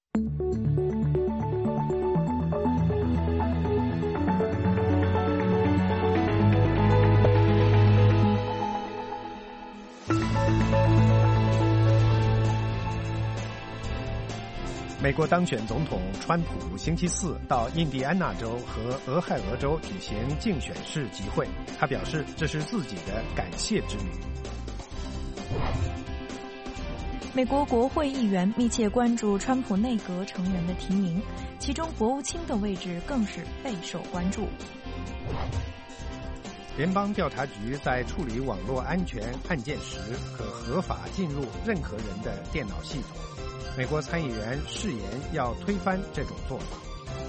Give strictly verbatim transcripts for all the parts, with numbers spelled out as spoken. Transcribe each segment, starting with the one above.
美国当选总统川普星期四到印第安纳州和俄亥俄州举行竞选式集会，他表示这是自己的感谢之旅。 美国国会议员密切关注川普内阁成员的提名，其中国务卿的位置更是备受关注。 联邦调查局在处理网络安全案件时，可合法进入任何人的电脑系统。美国参议员誓言要推翻这种做法。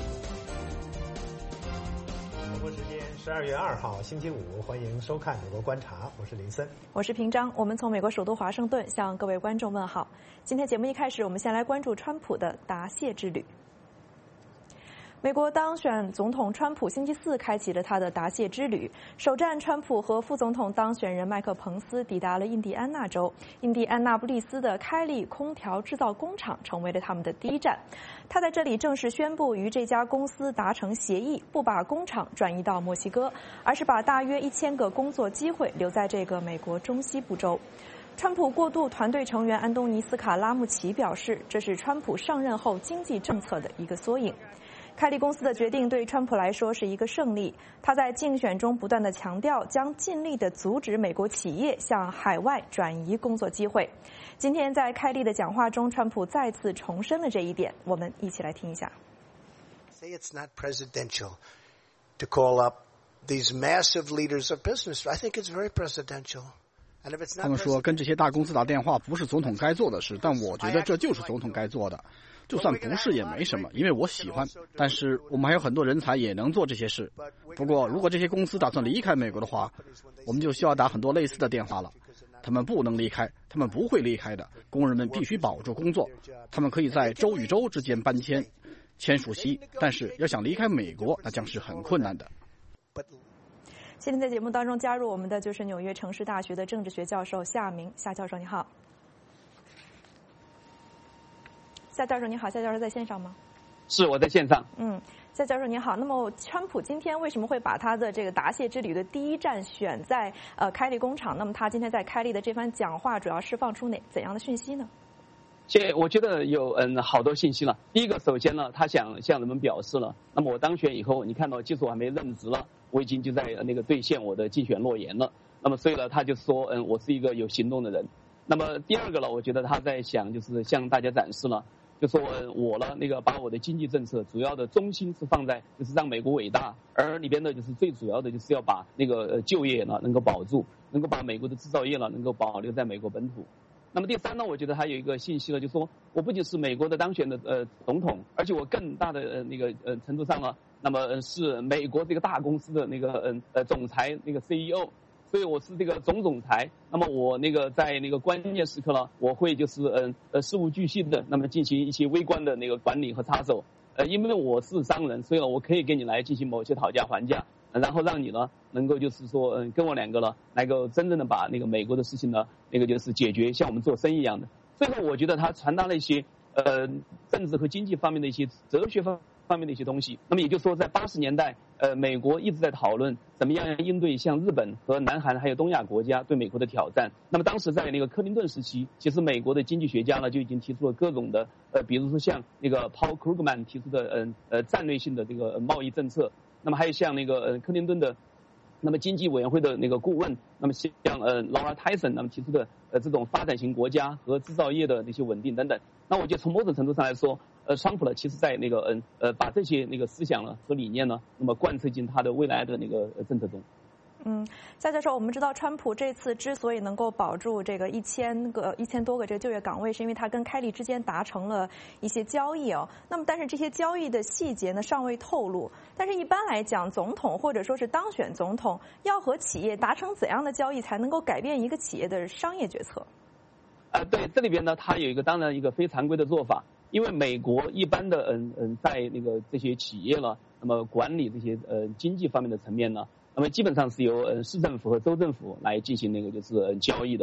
中国时间十二月二号星期五，欢迎收看《美国观察》，我是林森， 我是平章。我们从美国首都华盛顿向各位观众问好。今天节目一开始，我们先来关注川普的答谢之旅。美国当选总统川普星期四开启了他的答谢之旅。首站，川普和副总统当选人麦克彭斯抵达了印第安纳州，印第安纳布利斯的开利空调制造工厂成为了他们的第一站。他在这里正式宣布与这家公司达成协议，不把工厂转移到墨西哥，而是把大约一千个工作机会留在这个美国中西部州。川普过渡团队成员安东尼斯卡拉穆奇表示，这是川普上任后经济政策的一个缩影。开利公司的决定对川普来说是一个胜利。他在竞选中不断地强调，将尽力地阻止美国企业向海外转移工作机会。今天在开利的讲话中，川普再次重申了这一点。我们一起来听一下。 Say it's not presidential to call up these massive leaders of business. I think it's very presidential. 他们说跟这些大公司打电话不是总统该做的事，但我觉得这就是总统该做的。就算不是也没什么，因为我喜欢。但是我们还有很多人才也能做这些事。不过如果这些公司打算离开美国的话，我们就需要打很多类似的电话了。他们不能离开，他们不会离开的。工人们必须保住工作，他们可以在州与州之间搬迁、签署协议，但是要想离开美国，那将是很困难的。 今天在节目当中加入我们的就是纽约城市大学的政治学教授夏明。夏教授你好。夏教授你好，夏教授在线上吗？ 是，我在线上。 嗯，夏教授你好。那么川普今天为什么会把他的这个答谢之旅的第一站选在呃开利工厂？那么他今天在开利的这番讲话主要释放出哪怎样的讯息呢？ 这我觉得有嗯好多信息了。第一个，首先呢，他想向人们表示了，那么我当选以后，你看到，即使我还没任职了，我已经就在那个兑现我的竞选诺言了。那么所以呢，他就说，嗯，我是一个有行动的人。那么第二个呢，我觉得他在想就是向大家展示了。就说我呢，那个把我的经济政策主要的中心是放在就是让美国伟大，而里边呢就是最主要的就是要把那个就业呢能够保住，能够把美国的制造业呢能够保留在美国本土。那么第三呢，我觉得还有一个信息呢，就是说我不仅是美国的当选的呃总统，而且我更大的呃那个呃程度上呢，那么是美国这个大公司的那个嗯呃总裁那个 C E O。所以我是这个总总裁，那么我那个在那个关键时刻呢，我会就是嗯呃事无巨细的，那么进行一些微观的那个管理和插手，呃，因为我是商人，所以呢，我可以跟你来进行某些讨价还价，然后让你呢能够就是说嗯跟我两个呢能够真正的把那个美国的事情呢那个就是解决，像我们做生意一样的。所以呢，我觉得他传达了一些呃政治和经济方面的一些哲学方。方面的一些东西，那么也就是说，在八十年代，呃，美国一直在讨论怎么样应对像日本和南韩还有东亚国家对美国的挑战。那么当时在那个克林顿时期，其实美国的经济学家呢就已经提出了各种的，呃，比如说像那个 Paul Krugman 提出的，嗯 呃, 呃战略性的这个贸易政策，那么还有像那个呃克林顿的。那么经济委员会的那个顾问，那么像呃 Laura Tyson 那么提出的呃这种发展型国家和制造业的那些稳定等等，那我觉得从某种程度上来说，呃，川普呢其实在那个嗯 呃, 呃把这些那个思想呢和理念呢，那么贯彻进他的未来的那个政策中。 嗯，夏教授，我们知道川普这次之所以能够保住这个一千个一千多个这个就业岗位，是因为他跟开利之间达成了一些交易哦。那么，但是这些交易的细节呢尚未透露。但是一般来讲，总统或者说是当选总统要和企业达成怎样的交易，才能够改变一个企业的商业决策？ 啊、呃，对，这里边呢，它有一个当然一个非常规的做法，因为美国一般的嗯嗯，在那个这些企业呢，那么管理这些呃经济方面的层面呢。那么基本上是由呃市政府和州政府来进行那个就是、呃、交易的。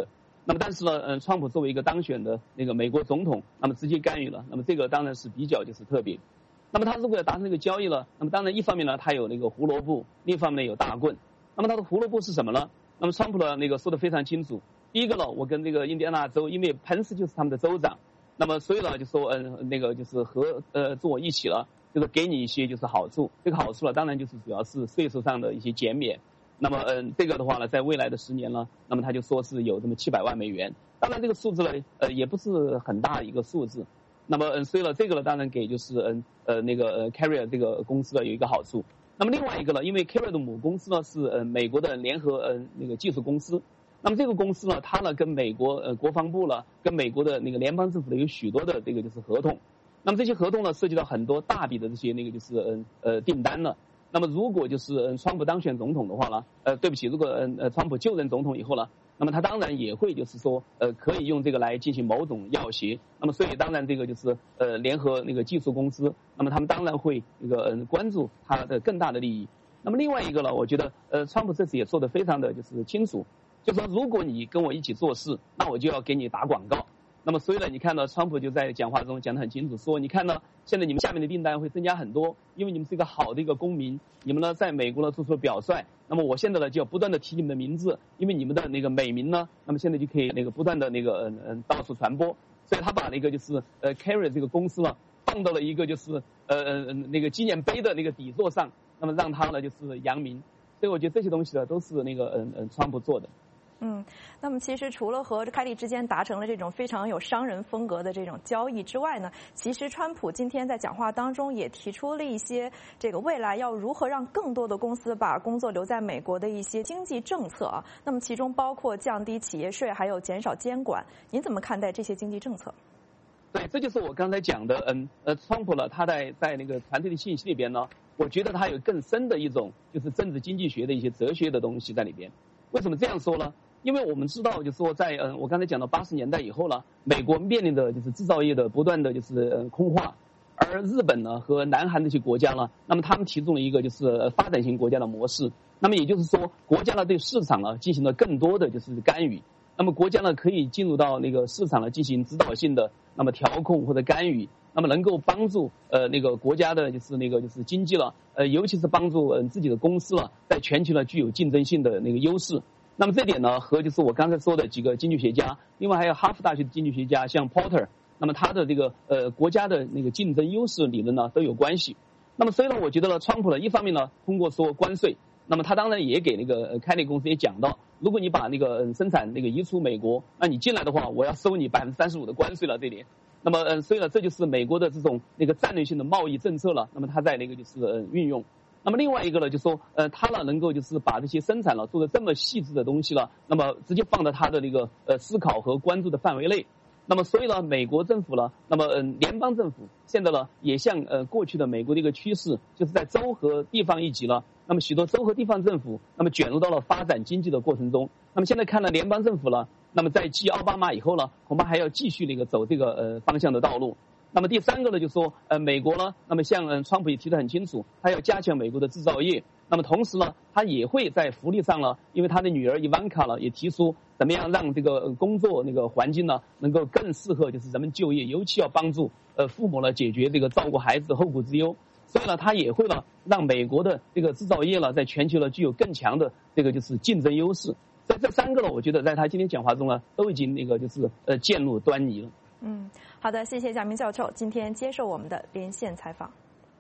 那么但是呢，嗯，川普作为一个当选的那个美国总统，那么直接干预了，那么这个当然是比较就是特别。那么他如果要达成这个交易了，那么当然一方面呢，他有那个胡萝卜，另一方面呢有大棍。那么他的胡萝卜是什么呢？那么川普呢那个说的非常清楚。第一个呢，我跟这个印第安纳州，因为彭斯就是他们的州长，那么所以呢就说嗯那个就是合呃坐一起了，就是给你一些就是好处。这个好处呢，当然就是主要是税收上的一些减免。那么嗯这个的话呢，在未来的十年呢，那么他就说是有这么七百万美元。当然这个数字呢呃也不是很大一个数字。那么嗯所以呢这个呢当然给就是嗯呃那个呃 Carrier 这个公司呢有一个好处。那么另外一个呢，因为 Carrier 的母公司呢是呃美国的联合呃那个技术公司。那么这个公司呢，它呢跟美国呃国防部了，跟美国的那个联邦政府呢有许多的这个就是合同。那么这些合同呢涉及到很多大笔的这些那个就是呃呃订单了。那么如果就是呃川普当选总统的话呢，呃对不起，如果呃呃川普就任总统以后呢，那么他当然也会就是说呃可以用这个来进行某种要挟。那么所以当然这个就是呃联合那个技术公司，那么他们当然会那个呃关注他的更大的利益。那么另外一个呢，我觉得呃川普这次也说得非常的就是清楚。就说如果你跟我一起做事，那我就要给你打广告。那么所以呢，你看到川普就在讲话中讲得很清楚，说你看呢，现在你们下面的订单会增加很多，因为你们是一个好的一个公民，你们呢在美国呢做出了表率。那么我现在呢就要不断的提你们的名字，因为你们的那个美名呢，那么现在就可以那个不断的那个嗯嗯到处传播。所以他把那个就是呃 Carrier 这个公司呢放到了一个就是呃呃那个纪念碑的那个底座上，那么让他呢就是扬名。所以我觉得这些东西呢都是那个嗯嗯川普做的。 嗯，那么其实除了和开利之间达成了这种非常有商人风格的这种交易之外呢，其实川普今天在讲话当中也提出了一些这个未来要如何让更多的公司把工作留在美国的一些经济政策啊。那么其中包括降低企业税，还有减少监管。您怎么看待这些经济政策？ 对，这就是我刚才讲的，嗯呃，川普呢，他在在那个传递的信息里边呢，我觉得他有更深的一种就是政治经济学的一些哲学的东西在里边。为什么这样说呢？因为我们知道，就是说在嗯，我刚才讲到八十年代以后呢，美国面临的就是制造业的不断的就是呃空化，而日本呢和南韩这些国家呢，那么他们提出了一个就是发展型国家的模式。那么也就是说，国家呢对市场呢进行了更多的就是干预。那么国家呢可以进入到那个市场呢进行指导性的那么调控或者干预，那么能够帮助呃那个国家的就是那个就是经济了，呃尤其是帮助嗯、呃、自己的公司了在全球呢具有竞争性的那个优势。那么这点呢和就是我刚才说的几个经济学家，另外还有哈佛大学的经济学家像 Porter， 那么他的这个呃国家的那个竞争优势理论呢都有关系。那么所以呢我觉得呢川普呢一方面呢通过说关税，那么他当然也给那个开利公司也讲到，如果你把那个生产那个移出美国，那你进来的话，我要收你百分之三十五的关税了这点。那么嗯，所以呢，这就是美国的这种那个战略性的贸易政策了。那么他在那个就是呃运用。那么另外一个呢，就说呃，他呢能够就是把这些生产了做的这么细致的东西了，那么直接放到他的那个呃思考和关注的范围内。那么所以呢，美国政府呢，那么嗯、呃，联邦政府现在呢也像呃过去的美国的一个趋势，就是在州和地方一级了。那么许多州和地方政府，那么卷入到了发展经济的过程中。那么现在看了联邦政府了，那么在继奥巴马以后呢，恐怕还要继续那个走这个呃方向的道路。那么第三个呢，就说呃美国呢，那么像呃川普也提得很清楚，他要加强美国的制造业。那么同时呢，他也会在福利上呢，因为他的女儿伊万卡呢也提出怎么样让这个工作那个环境呢能够更适合就是人们就业，尤其要帮助呃父母呢解决这个照顾孩子的后顾之忧。所以呢，他也会呢让美国的这个制造业呢在全球呢具有更强的这个就是竞争优势。所以这三个呢，我觉得在他今天讲话中呢都已经那个就是呃见入端倪了。 嗯，好的，谢谢贾明教授今天接受我们的连线采访。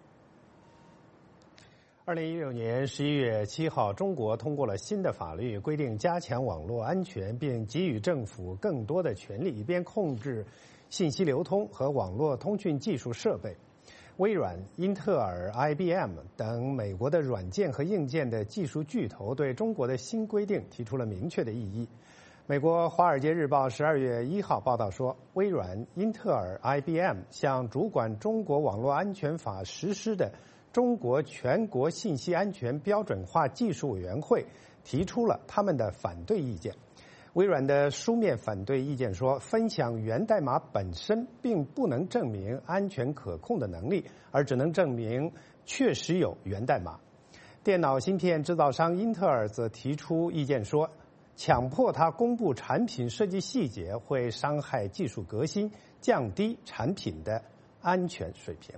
二零一六年十一月七号，中国通过了新的法律，规定加强网络安全，并给予政府更多的权利，以便控制信息流通和网络通讯技术设备。微软、英特尔、I B M 等美国的软件和硬件的技术巨头对中国的新规定提出了明确的异议。美国《华尔街日报》十二月一号报道说，微软、英特尔、I B M 向主管中国网络安全法实施的中国全国信息安全标准化技术委员会提出了他们的反对意见。微软的书面反对意见说，分享源代码本身并不能证明安全可控的能力，而只能证明确实有源代码。电脑芯片制造商英特尔则提出意见说， 强迫他公布产品设计细节会伤害技术革新，降低产品的安全水平。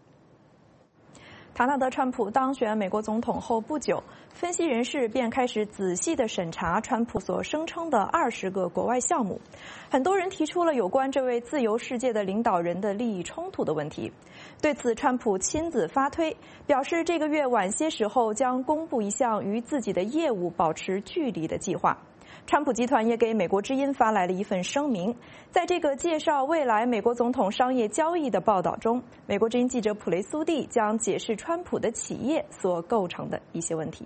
唐纳德·川普当选美国总统后不久，分析人士便开始仔细地审查川普所声称的二十个国外项目。很多人提出了有关这位自由世界的领导人的利益冲突的问题。对此，川普亲自发推，表示这个月晚些时候将公布一项与自己的业务保持距离的计划。川普集团也给美国之音发来了一份声明，在这个介绍未来美国总统商业交易的报道中，美国之音记者普雷苏蒂将解释川普的企业所构成的一些问题。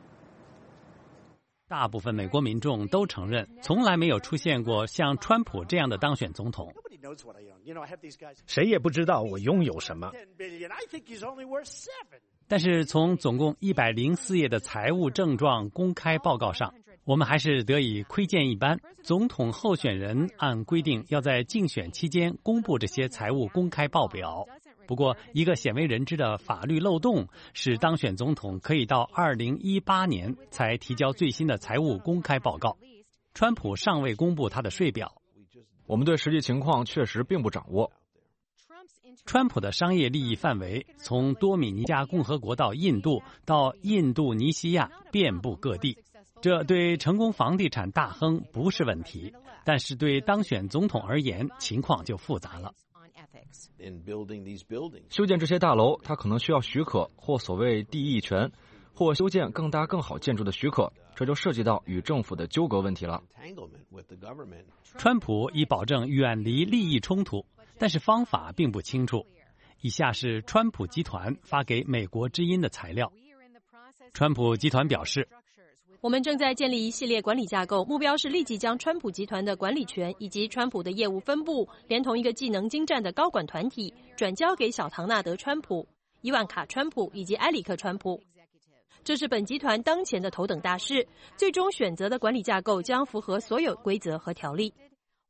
大部分美国民众都承认，从来没有出现过像川普这样的当选总统。 谁也不知道我拥有什么。 但是从总共一百零四页的财务症状公开报告上，我们还是得以窥见一斑。总统候选人按规定要在竞选期间公布这些财务公开报表。不过，一个鲜为人知的法律漏洞使当选总统可以到二零一八年才提交最新的财务公开报告。川普尚未公布他的税表。 我们对实际情况确实并不掌握。 川普的商业利益范围从多米尼加共和国到印度，到印度尼西亚，遍布各地。这对成功房地产大亨不是问题，但是对当选总统而言，情况就复杂了。 修建这些大楼，它可能需要许可或所谓地役权，或修建更大更好建筑的许可，这就涉及到与政府的纠葛问题了。 川普已保证远离利益冲突，但是方法并不清楚。以下是川普集团发给美国之音的材料。川普集团表示， 我们正在建立一系列管理架构，目标是立即将川普集团的管理权以及川普的业务分部，连同一个技能精湛的高管团体，转交给小唐纳德·川普、伊万卡·川普以及埃里克·川普。这是本集团当前的头等大事，最终选择的管理架构将符合所有规则和条例。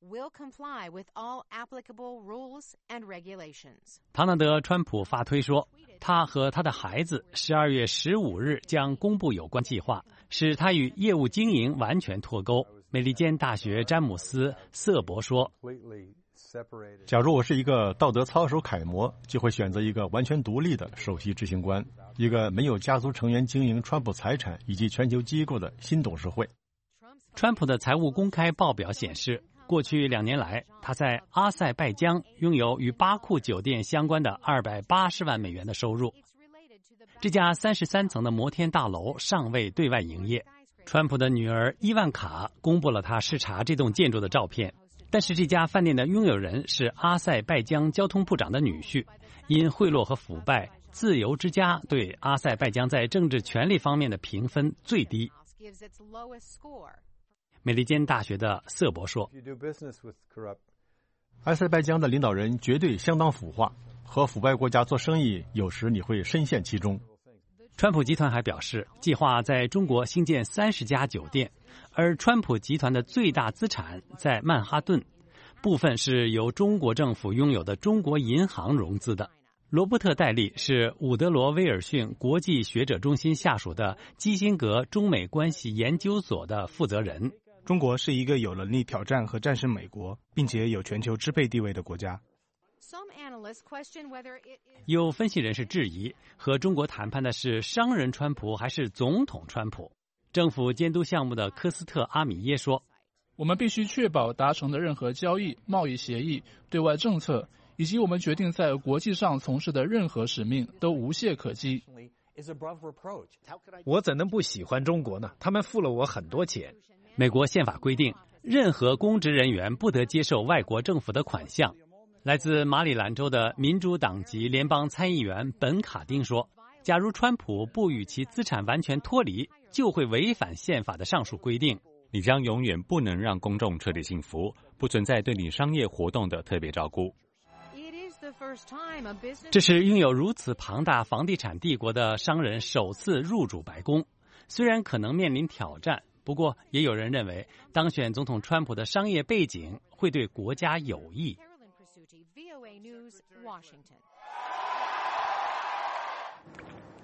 唐纳德·川普发推说，他和他的孩子十二月十五日将公布有关计划，使他与业务经营完全脱钩。美利坚大学詹姆斯·瑟伯说， 假如我是一个道德操守楷模，就会选择一个完全独立的首席执行官，一个没有家族成员经营川普财产以及全球机构的新董事会。 川普的财务公开报表显示，过去两年来，他在阿塞拜疆拥有与巴库酒店相关的二百八十万美元的收入。这家三十三层的摩天大楼尚未对外营业。川普的女儿伊万卡公布了他视察这栋建筑的照片，但是这家饭店的拥有人是阿塞拜疆交通部长的女婿。因贿赂和腐败，自由之家对阿塞拜疆在政治权利方面的评分最低。美利坚大学的瑟伯说， 阿塞拜疆的领导人绝对相当腐化，和腐败国家做生意，有时你会深陷其中。 川普集团还表示，计划在中国新建三十家酒店，而川普集团的最大资产在曼哈顿，部分是由中国政府拥有的中国银行融资的。罗伯特·戴利是伍德罗·威尔逊国际学者中心下属的基辛格中美关系研究所的负责人。 中国是一个有能力挑战和战胜美国，并且有全球支配地位的国家。 有分析人士质疑，和中国谈判的是商人川普还是总统川普？政府监督项目的科斯特·阿米耶说， 我们必须确保达成的任何交易、贸易协议、对外政策，以及我们决定在国际上从事的任何使命都无懈可击。 我怎能不喜欢中国呢？他们付了我很多钱。 美国宪法规定，任何公职人员不得接受外国政府的款项。来自马里兰州的民主党籍联邦参议员本卡丁说，假如川普不与其资产完全脱离，就会违反宪法的上述规定。 你将永远不能让公众彻底信服，不存在对你商业活动的特别照顾。 这是拥有如此庞大房地产帝国的商人首次入主白宫，虽然可能面临挑战，不过也有人认为当选总统川普的商业背景会对国家有益。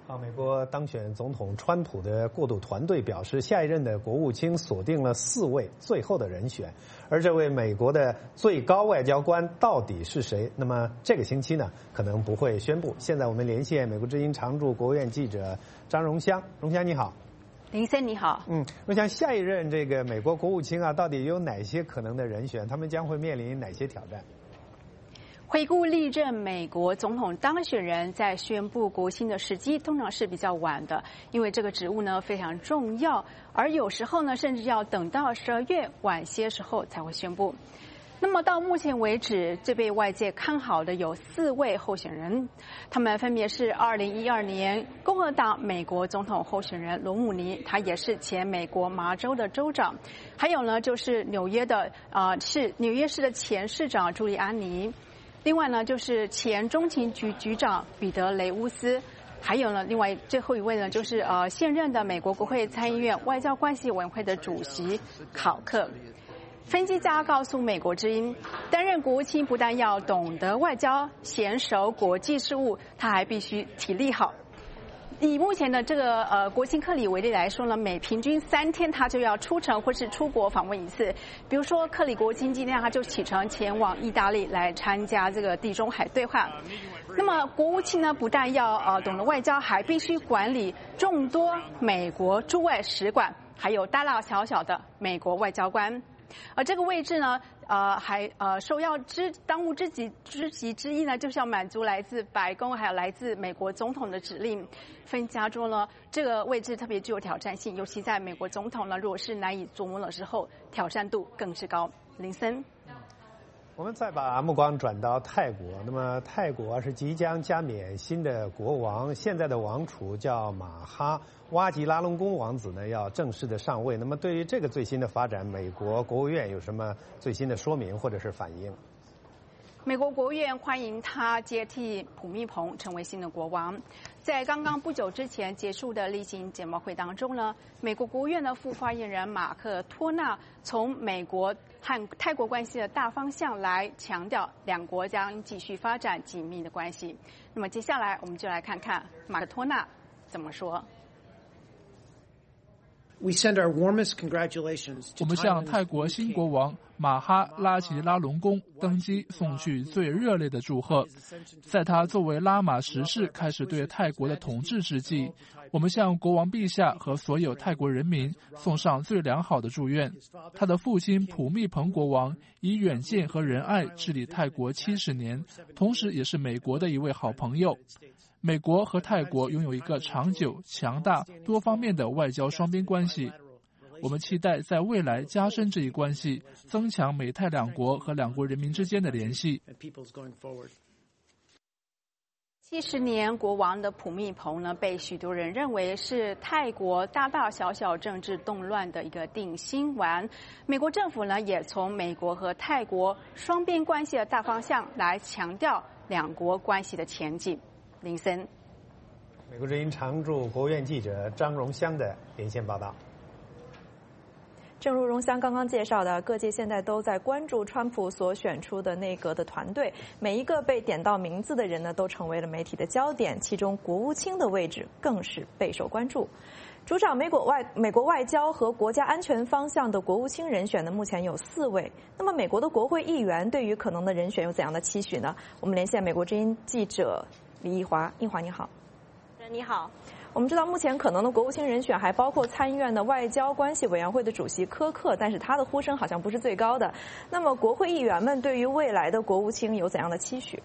啊，美国当选总统川普的过渡团队表示，下一任的国务卿锁定了四位最后的人选，而这位美国的最高外交官到底是谁？那么这个星期呢，可能不会宣布。现在我们连线美国之音常驻国务院记者张荣香，荣香你好。 林森你好。 嗯，我想下一任这个美国国务卿啊，到底有哪些可能的人选？他们将会面临哪些挑战？ 回顾历任美国总统当选人在宣布国卿的时机，通常是比较晚的，因为这个职务呢非常重要，而有时候呢甚至要等到十二月晚些时候才会宣布。那么到目前为止，最被外界看好的有四位候选人，他们分别是二零一二年共和党美国总统候选人罗姆尼，他也是前美国麻州的州长；还有呢就是纽约的啊、呃、是纽约市的前市长朱利安尼。另外呢，就是前中情局局长彼得雷乌斯，还有呢，另外最后一位呢，就是呃现任的美国国会参议院外交关系委员会的主席考克。分析家告诉美国之音，担任国务卿不但要懂得外交、娴熟国际事务，他还必须体力好。以目前的这个呃国卿克里为例来说呢，每平均三天他就要出城或是出国访问一次。比如说克里国卿今天他就启程前往意大利来参加这个地中海对话。那么国务卿呢，不但要呃懂得外交，还必须管理众多美国驻外使馆，还有大大小小的美国外交官。而这个位置呢，呃，还呃首要之当务之急之急之一呢，就是要满足来自白宫还有来自美国总统的指令。分析家说呢，这个位置特别具有挑战性，尤其在美国总统呢，如果是难以琢磨的时候，挑战度更是高。林森。 我们再把目光转到泰国，那么泰国是即将加冕新的国王，现在的王储叫马哈哇吉拉隆功王子呢，要正式的上位。那么对于这个最新的发展，美国国务院有什么最新的说明或者是反应？ 美国国务院欢迎他接替普密蓬成为新的国王。在刚刚不久之前结束的例行简报会当中呢，美国国务院的副发言人马克托纳从美国和泰国关系的大方向来强调，两国将继续发展紧密的关系。那么接下来我们就来看看马克托纳怎么说。 我们向泰国新国王马哈拉吉拉隆功登基送去最热烈的祝贺。在他作为拉玛十世开始对泰国的统治之际，我们向国王陛下和所有泰国人民送上最良好的祝愿。他的父亲普密蓬国王以远见和仁爱治理泰国七十年，同时也是美国的一位好朋友。美国和泰国拥有一个长久、强大、多方面的外交双边关系。我们期待在未来加深这一关系，增强美泰两国和两国人民之间的联系。 七十年国王的普密蓬呢，被许多人认为是泰国大大小小政治动乱的一个定心丸。美国政府呢，也从美国和泰国双边关系的大方向来强调两国关系的前景。林森， 美国之音常驻国务院记者张荣香的连线报道。 正如荣香刚刚介绍的，各界现在都在关注川普所选出的内阁的团队，每一个被点到名字的人呢，都成为了媒体的焦点，其中国务卿的位置更是备受关注。主掌美国外美国外交和国家安全方向的国务卿人选呢，目前有四位。那么，美国的国会议员对于可能的人选有怎样的期许呢？我们连线美国之音记者李一华，一华你好。 你好。 我们知道，目前可能的国务卿人选还包括参议院的外交关系委员会的主席柯克，但是他的呼声好像不是最高的。那么，国会议员们对于未来的国务卿有怎样的期许？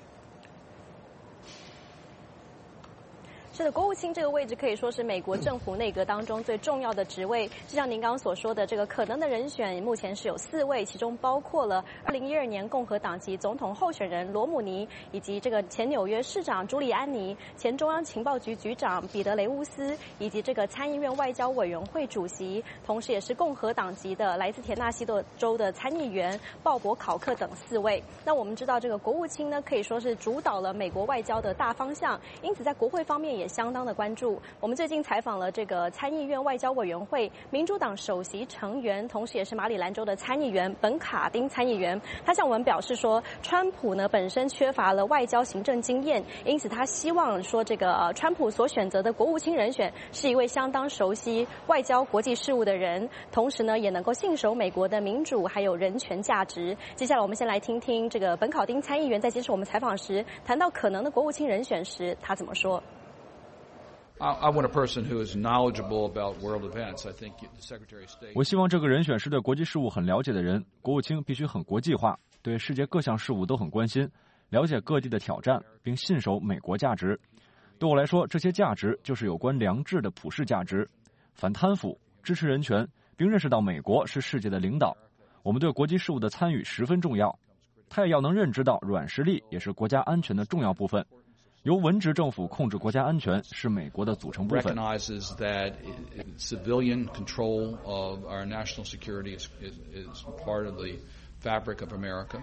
是的，国务卿这个位置可以说是美国政府内阁当中最重要的职位。就像您刚刚所说的，这个可能的人选目前是有四位，其中包括了二零一二年共和党籍总统候选人罗姆尼，以及这个前纽约市长朱利安尼、前中央情报局局长彼得雷乌斯，以及这个参议院外交委员会主席，同时也是共和党籍的来自田纳西州的参议员鲍勃考克等四位。那我们知道，这个国务卿呢，可以说是主导了美国外交的大方向，因此在国会方面也相当的关注。我们最近采访了这个参议院外交委员会民主党首席成员，同时也是马里兰州的参议员本卡丁参议员，他向我们表示说，川普呢本身缺乏了外交行政经验，因此他希望说这个呃川普所选择的国务卿人选是一位相当熟悉外交国际事务的人，同时呢也能够信守美国的民主还有人权价值。接下来我们先来听听这个本考丁参议员在接受我们采访时谈到可能的国务卿人选时，他怎么说。 I want a person who is knowledgeable about world events. I think the Secretary of State. 我希望这个人选是对国际事务很了解的人，国务卿必须很国际化，对世界各项事务都很关心，了解各地的挑战，并信守美国价值。对我来说，这些价值就是有关良知的普世价值，反贪腐，支持人权，并认识到美国是世界的领导。我们对国际事务的参与十分重要，他也要能认知到软实力也是国家安全的重要部分。由文职政府控制国家安全是美国的组成部分。 Recognizes that civilian control of our national security is, is, is part of the fabric of America.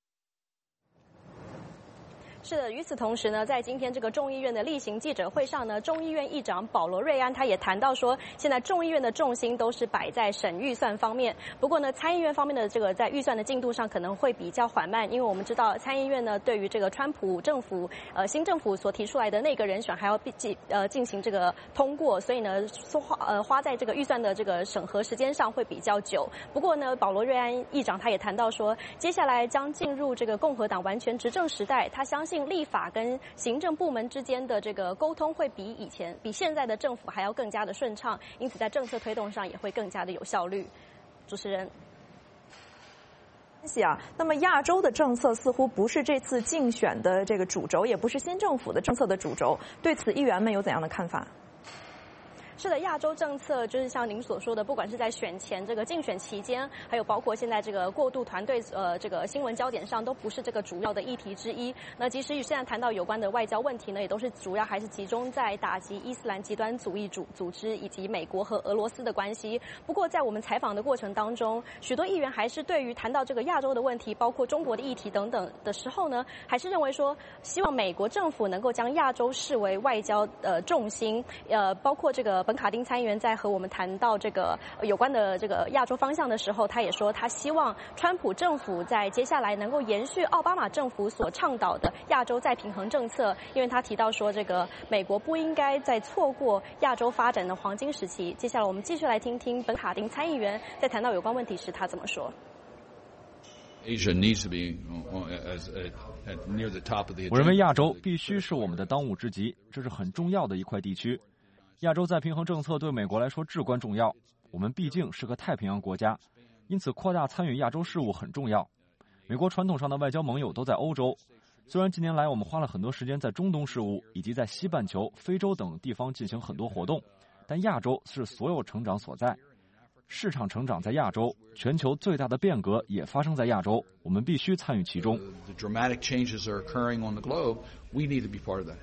是的，与此同时呢，在今天这个众议院的例行记者会上呢，众议院议长保罗·瑞安他也谈到说，现在众议院的重心都是摆在审预算方面。不过呢，参议院方面的这个在预算的进度上可能会比较缓慢，因为我们知道参议院呢对于这个川普政府呃新政府所提出来的内阁人选还要进呃进行这个通过，所以呢花呃花在这个预算的这个审核时间上会比较久。不过呢，保罗·瑞安议长他也谈到说，接下来将进入这个共和党完全执政时代，他相信立法跟行政部门之间的这个沟通会比以前、比现在的政府还要更加的顺畅，因此在政策推动上也会更加的有效率。主持人。 啊，那么亚洲的政策似乎不是这次竞选的这个主轴，也不是新政府的政策的主轴，对此议员们有怎样的看法？ 是的，亚洲政策就是像您所说的，不管是在选前这个竞选期间，还有包括现在这个过渡团队呃这个新闻焦点上，都不是这个主要的议题之一。那即使现在谈到有关的外交问题呢，也都是主要还是集中在打击伊斯兰极端主义组组织以及美国和俄罗斯的关系。不过在我们采访的过程当中，许多议员还是对于谈到这个亚洲的问题，包括中国的议题等等的时候呢，还是认为说，希望美国政府能够将亚洲视为外交呃重心，呃包括这个。本卡丁参议员在和我们谈到这个有关的这个亚洲方向的时候，他也说他希望川普政府在接下来能够延续奥巴马政府所倡导的亚洲再平衡政策，因为他提到说这个美国不应该再错过亚洲发展的黄金时期。接下来我们继续来听听本卡丁参议员在谈到有关问题时他怎么说。 Asia needs to be as at near the top of the agenda. 我认为亚洲必须是我们的当务之急，这是很重要的一块地区。亚洲再平衡政策对美国来说至关重要，我们毕竟是个太平洋国家，因此扩大参与亚洲事务很重要。美国传统上的外交盟友都在欧洲，虽然近年来我们花了很多时间在中东事务以及在西半球、非洲等地方进行很多活动，但亚洲是所有成长所在。市场成长在亚洲，全球最大的变革也发生在亚洲，我们必须参与其中。 The dramatic changes are occurring on the globe. We need to be part of that.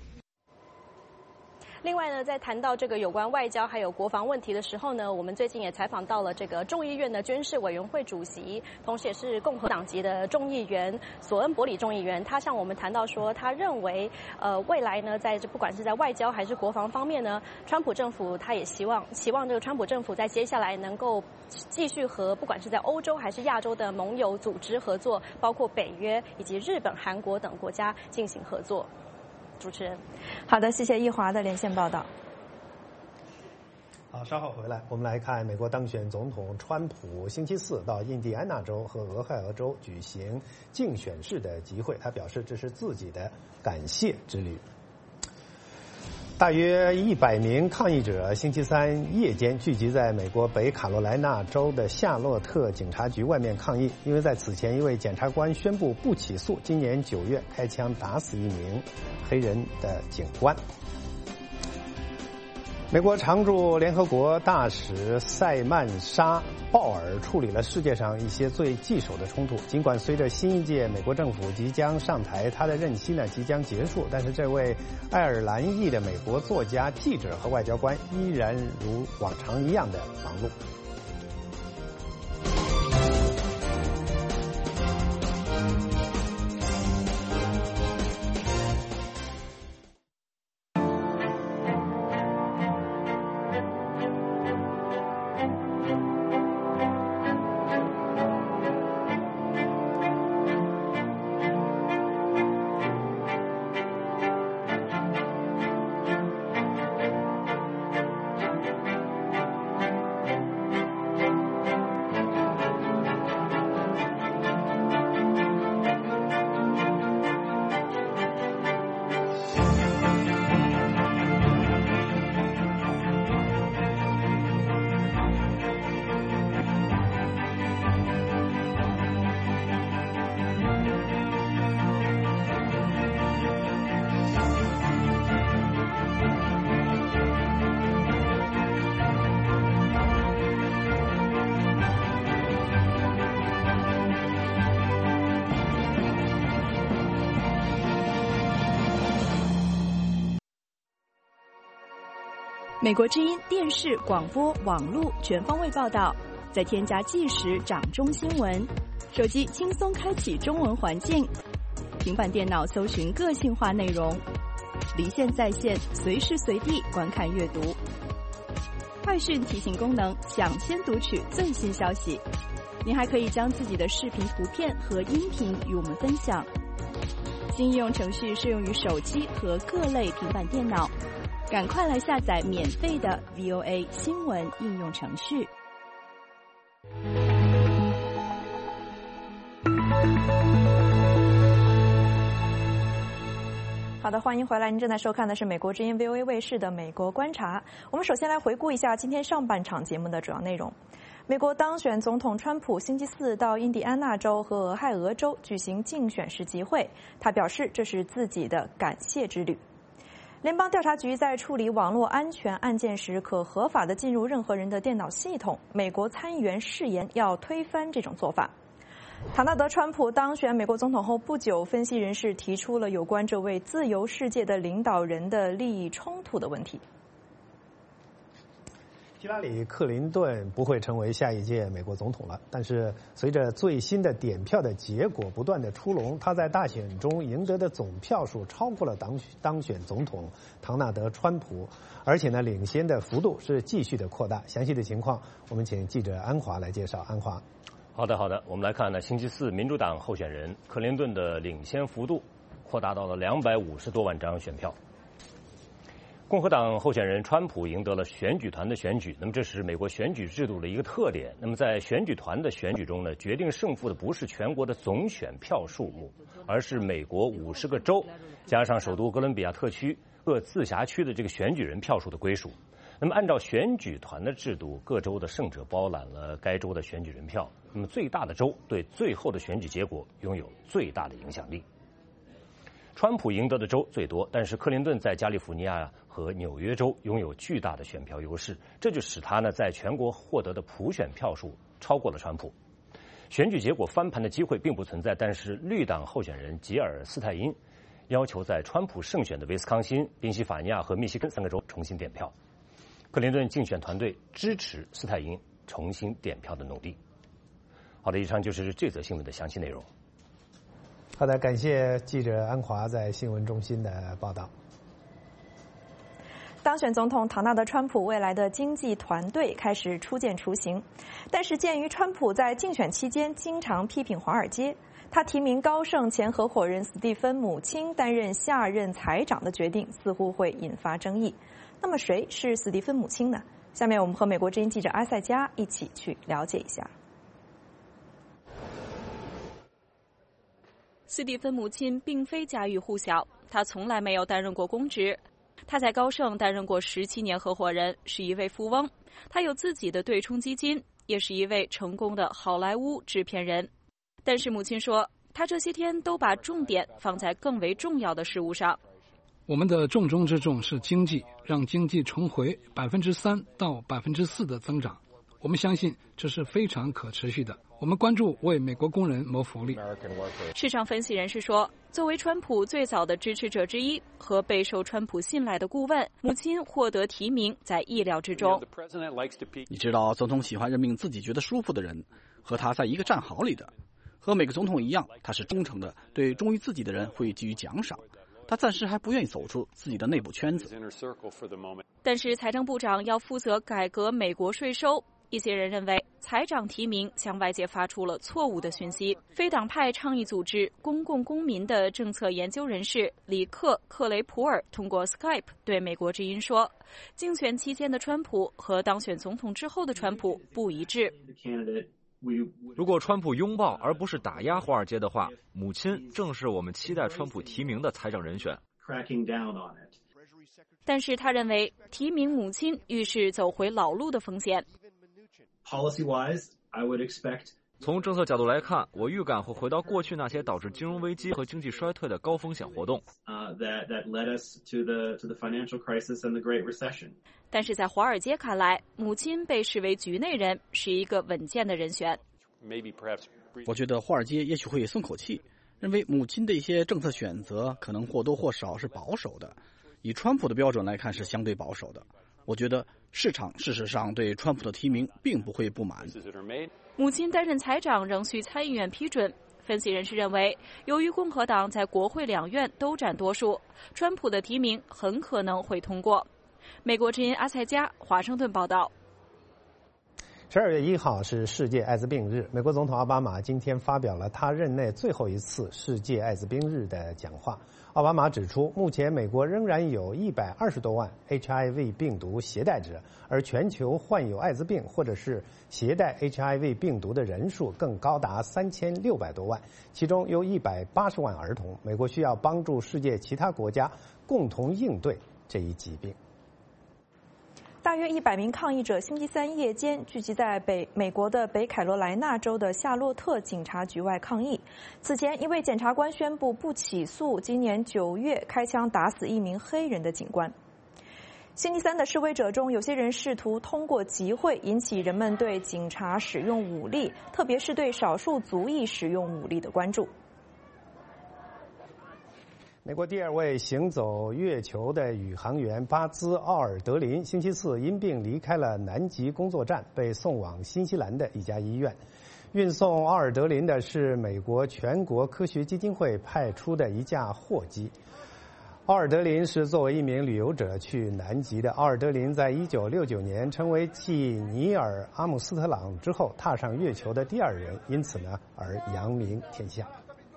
另外呢，在谈到这个有关外交还有国防问题的时候呢，我们最近也采访到了这个众议院的军事委员会主席，同时也是共和党籍的众议员索恩伯里众议员，他向我们谈到说，他认为呃未来呢，在这不管是在外交还是国防方面呢，川普政府他也希望希望这个川普政府在接下来能够继续和不管是在欧洲还是亚洲的盟友组织合作，包括北约以及日本、韩国等国家进行合作。主持人， 好的，谢谢易华的连线报道。 好，稍后回来，我们来看美国当选总统川普星期四到印第安纳州和俄亥俄州举行竞选式的集会，他表示这是自己的感谢之旅。大约一百名抗议者星期三夜间聚集在美国北卡罗来纳州的夏洛特警察局外面抗议，因为在此前一位检察官宣布不起诉今年九月开枪打死一名黑人的警官。美国常驻联合国大使塞曼莎·鲍尔处理了世界上一些最棘手的冲突。尽管随着新一届美国政府即将上台，他的任期呢即将结束，但是这位爱尔兰裔的美国作家、记者和外交官依然如往常一样的忙碌。 美国之音电视、广播、网络全方位报道，再添加即时掌中新闻，手机轻松开启中文环境，平板电脑搜寻个性化内容，离线在线，随时随地观看阅读。快讯提醒功能，抢先读取最新消息。您还可以将自己的视频、图片和音频与我们分享。新应用程序适用于手机和各类平板电脑，赶快来下载免费的 V O A 新闻应用程序。 好的，欢迎回来。您正在收看的是美国之音 V O A 卫视的《美国观察》。我们首先来回顾一下今天上半场节目的主要内容。美国当选总统川普星期四到印第安纳州和俄亥俄州举行竞选时集会，他表示这是自己的感谢之旅。联邦调查局在处理网络安全案件时可合法的进入任何人的电脑系统，美国参议员誓言要推翻这种做法。唐纳德·川普当选美国总统后不久，分析人士提出了有关这位自由世界的领导人的利益冲突的问题。 希拉里·克林顿不会成为下一届美国总统了，但是随着最新的点票的结果不断的出笼，他在大选中赢得的总票数超过了当当选总统唐纳德·川普，而且呢，领先的幅度是继续的扩大。详细的情况，我们请记者安华来介绍。安华。 好的，好的，我们来看呢，星期四民主党候选人克林顿的领先幅度扩大到了两百五十多万张选票。共和党候选人川普赢得了选举团的选举，那么这是美国选举制度的一个特点。那么在选举团的选举中呢，决定胜负的不是全国的总选票数目，而是美国五十个州加上首都哥伦比亚特区各自辖区的这个选举人票数的归属。那么按照选举团的制度，各州的胜者包揽了该州的选举人票，那么最大的州对最后的选举结果拥有最大的影响力。川普赢得的州最多，但是克林顿在加利福尼亚和纽约州拥有巨大的选票优势，这就使他呢在全国获得的普选票数超过了川普。选举结果翻盘的机会并不存在，但是绿党候选人吉尔斯泰因要求在川普胜选的威斯康辛、宾夕法尼亚和密西根三个州重新点票。克林顿竞选团队支持斯泰因重新点票的努力。好的，以上就是这则新闻的详细内容。 好的，感谢记者安华在新闻中心的报道。 当选总统唐纳德·川普未来的经济团队开始初见雏形，但是鉴于川普在竞选期间经常批评华尔街，他提名高盛前合伙人史蒂芬·母亲担任下任财长的决定似乎会引发争议。那么谁是史蒂芬母亲呢？下面我们和美国之音记者阿塞加一起去了解一下。 史蒂芬母亲并非家喻户晓，她从来没有担任过公职。她在高盛担任过十七年合伙人，是一位富翁。她有自己的对冲基金，也是一位成功的好莱坞制片人。但是母亲说，她这些天都把重点放在更为重要的事物上。 我们的重中之重是经济，让经济重回百分之三到百分之四的增长。我们相信这是非常可持续的。我们关注为美国工人谋福利。 市场分析人士说，作为川普最早的支持者之一和备受川普信赖的顾问，母亲获得提名在意料之中。 你知道，总统喜欢任命自己觉得舒服的人，和他在一个战壕里的。和每个总统一样，他是忠诚的，对忠于自己的人会给予奖赏。他暂时还不愿意走出自己的内部圈子。 但是财政部长要负责改革美国税收。一些人认为，财长提名向外界发出了错误的讯息。非党派倡议组织公共公民的政策研究人士里克·克雷普尔通过 Skype 对美国之音说，竞选期间的川普和当选总统之后的川普不一致。 如果川普拥抱而不是打压华尔街的话，母亲正是我们期待川普提名的财长人选。 但是他认为，提名母亲预示走回老路的风险。 从政策角度来看，我预感会回到过去那些导致金融危机和经济衰退的高风险活动。 但是在华尔街看来，母亲被视为局内人，是一个稳健的人选。 我觉得华尔街也许会松口气，认为母亲的一些政策选择可能或多或少是保守的，以川普的标准来看是相对保守的。 我觉得市场事实上对川普的提名并不会不满。 母亲担任财长仍需参议院批准。分析人士认为，由于共和党在国会两院都占多数，川普的提名很可能会通过。美国之音阿塞加华盛顿报道。 十二月一号是世界艾滋病日，美国总统奥巴马今天发表了他任内最后一次世界艾滋病日的讲话。奥巴马指出，目前美国仍然有一百二十多万 H I V 病毒携带者，而全球患有艾滋病或者是携带 H I V 病毒的人数更高达三千六百多万，其中有一百八十万儿童。美国需要帮助世界其他国家共同应对这一疾病。 大约一百名抗议者星期三夜间聚集在北美国的北卡罗来纳州的夏洛特警察局外抗议。此前，一位检察官宣布不起诉今年九月开枪打死一名黑人的警官。星期三的示威者中，有些人试图通过集会引起人们对警察使用武力，特别是对少数族裔使用武力的关注。 美国第二位行走月球的宇航员巴兹·奥尔德林星期四因病离开了南极工作站，被送往新西兰的一家医院。运送奥尔德林的是美国全国科学基金会派出的一架货机。奥尔德林是作为一名旅游者去南极的。奥尔德林在一九六九年成为继尼尔·阿姆斯特朗之后踏上月球的第二人，因此呢而扬名天下。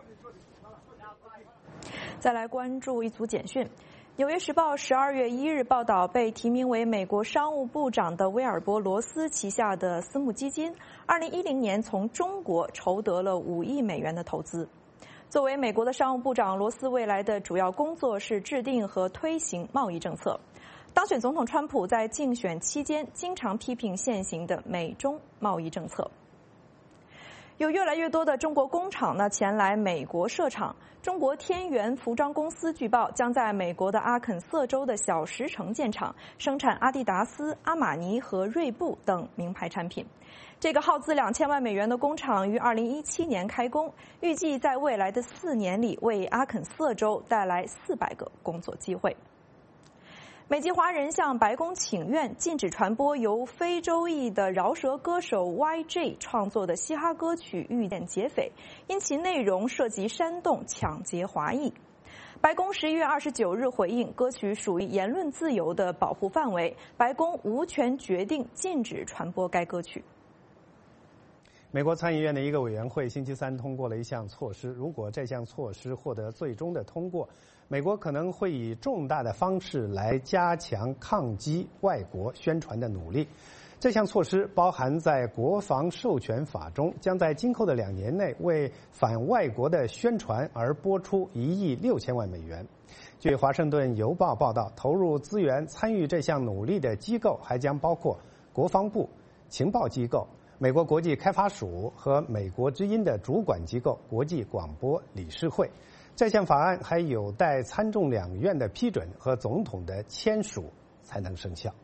再来关注一组简讯。《纽约时报》十二月一日报道，被提名为美国商务部长的威尔伯·罗斯旗下的私募基金，二零一零年从中国筹得了五亿美元的投资。作为美国的商务部长，罗斯未来的主要工作是制定和推行贸易政策。当选总统川普在竞选期间经常批评现行的美中贸易政策。有越来越多的中国工厂呢前来美国设厂。中国天元服装公司据报将在美国的阿肯色州的小石城建厂，生产阿迪达斯、阿玛尼和锐步等名牌产品。这个耗资两千万美元的工厂于二零一七年开工，预计在未来的四年里为阿肯色州带来四百个工作机会。美籍华人向白宫请愿，禁止传播由非洲裔的饶舌歌手 Y J 创作的嘻哈歌曲《遇见劫匪》，因其内容涉及煽动、抢劫华裔。白宫十一月二十九日回应，歌曲属于言论自由的保护范围，白宫无权决定禁止传播该歌曲。 美国参议院的一个委员会星期三通过了一项措施，如果这项措施获得最终的通过，美国可能会以重大的方式来加强抗击外国宣传的努力。这项措施包含在国防授权法中，将在今后的两年内为反外国的宣传而拨出一亿六千万美元。据《华盛顿邮报》报道，投入资源参与这项努力的机构还将包括国防部、情报机构、美国国际开发署和美国之音的主管机构国际广播理事会。这项法案还有待参众两院的批准和总统的签署才能生效。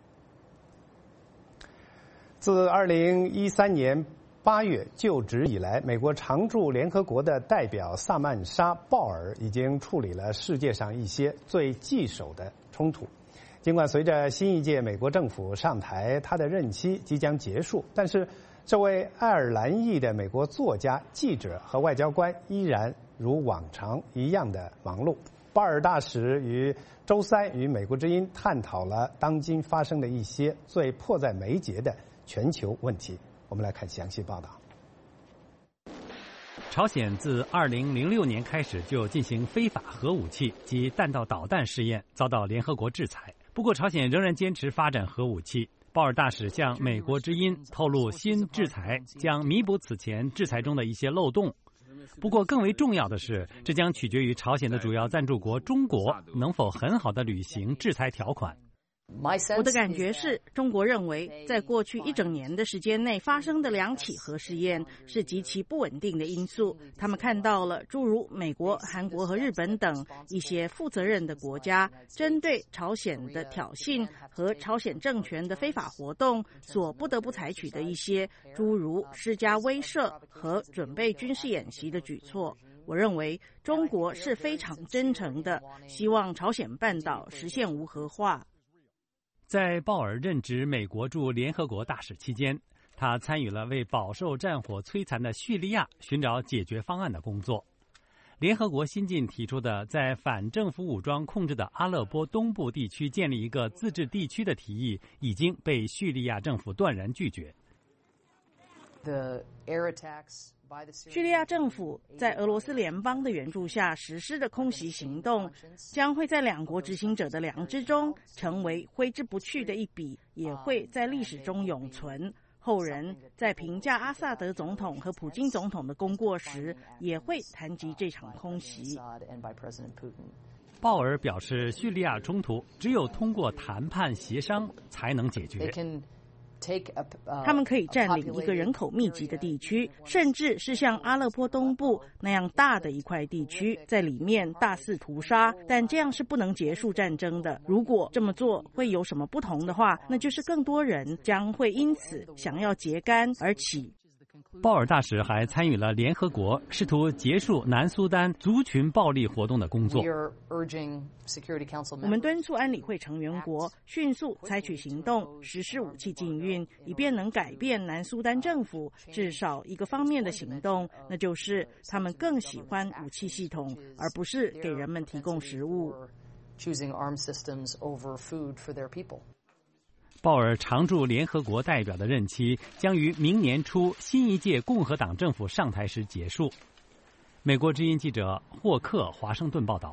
自二零一三年八月就职以来，美国常驻联合国的代表萨曼莎·鲍尔已经处理了世界上一些最棘手的冲突。尽管随着新一届美国政府上台，他的任期即将结束，但是这位爱尔兰裔的美国作家、记者和外交官依然如往常一样的忙碌。鲍尔大使于周三与美国之音探讨了当今发生的一些最迫在眉睫的全球问题。我们来看详细报道。 朝鲜自二零零六年开始就进行非法核武器及弹道导弹试验，遭到联合国制裁。不过，朝鲜仍然坚持发展核武器。鲍尔大使向美国之音透露，新制裁将弥补此前制裁中的一些漏洞。不过，更为重要的是，这将取决于朝鲜的主要赞助国中国能否很好地履行制裁条款。 我的感觉是，中国认为在过去一整年的时间内发生的两起核试验是极其不稳定的因素。他们看到了诸如美国、韩国和日本等一些负责任的国家针对朝鲜的挑衅和朝鲜政权的非法活动所不得不采取的一些诸如施加威慑和准备军事演习的举措。我认为中国是非常真诚的，希望朝鲜半岛实现无核化。 在鲍尔任职美国驻联合国大使期间，他参与了为饱受战火摧残的叙利亚寻找解决方案的工作。联合国新近提出的在反政府武装控制的阿勒颇东部地区建立一个自治地区的提议，已经被叙利亚政府断然拒绝。 叙利亚政府在俄罗斯联邦的援助下实施的空袭行动，将会在两国执行者的良知中成为挥之不去的一笔，也会在历史中永存。后人在评价阿萨德总统和普京总统的功过时，也会谈及这场空袭。 鲍尔表示，叙利亚冲突只有通过谈判协商才能解决。 他们可以占领一个人口密集的地区，甚至是像阿勒颇东部那样大的一块地区，在里面大肆屠杀，但这样是不能结束战争的。如果这么做会有什么不同的话，那就是更多人将会因此想要揭竿而起。 鲍尔大使还参与了联合国试图结束南苏丹族群暴力活动的工作。 我们敦促安理会成员国迅速采取行动，实施武器禁运，以便能改变南苏丹政府至少一个方面的行动，那就是他们更喜欢武器系统，而不是给人们提供食物。 鲍尔常驻联合国代表的任期将于明年初新一届共和党政府上台时结束。美国之音记者霍克华盛顿报道。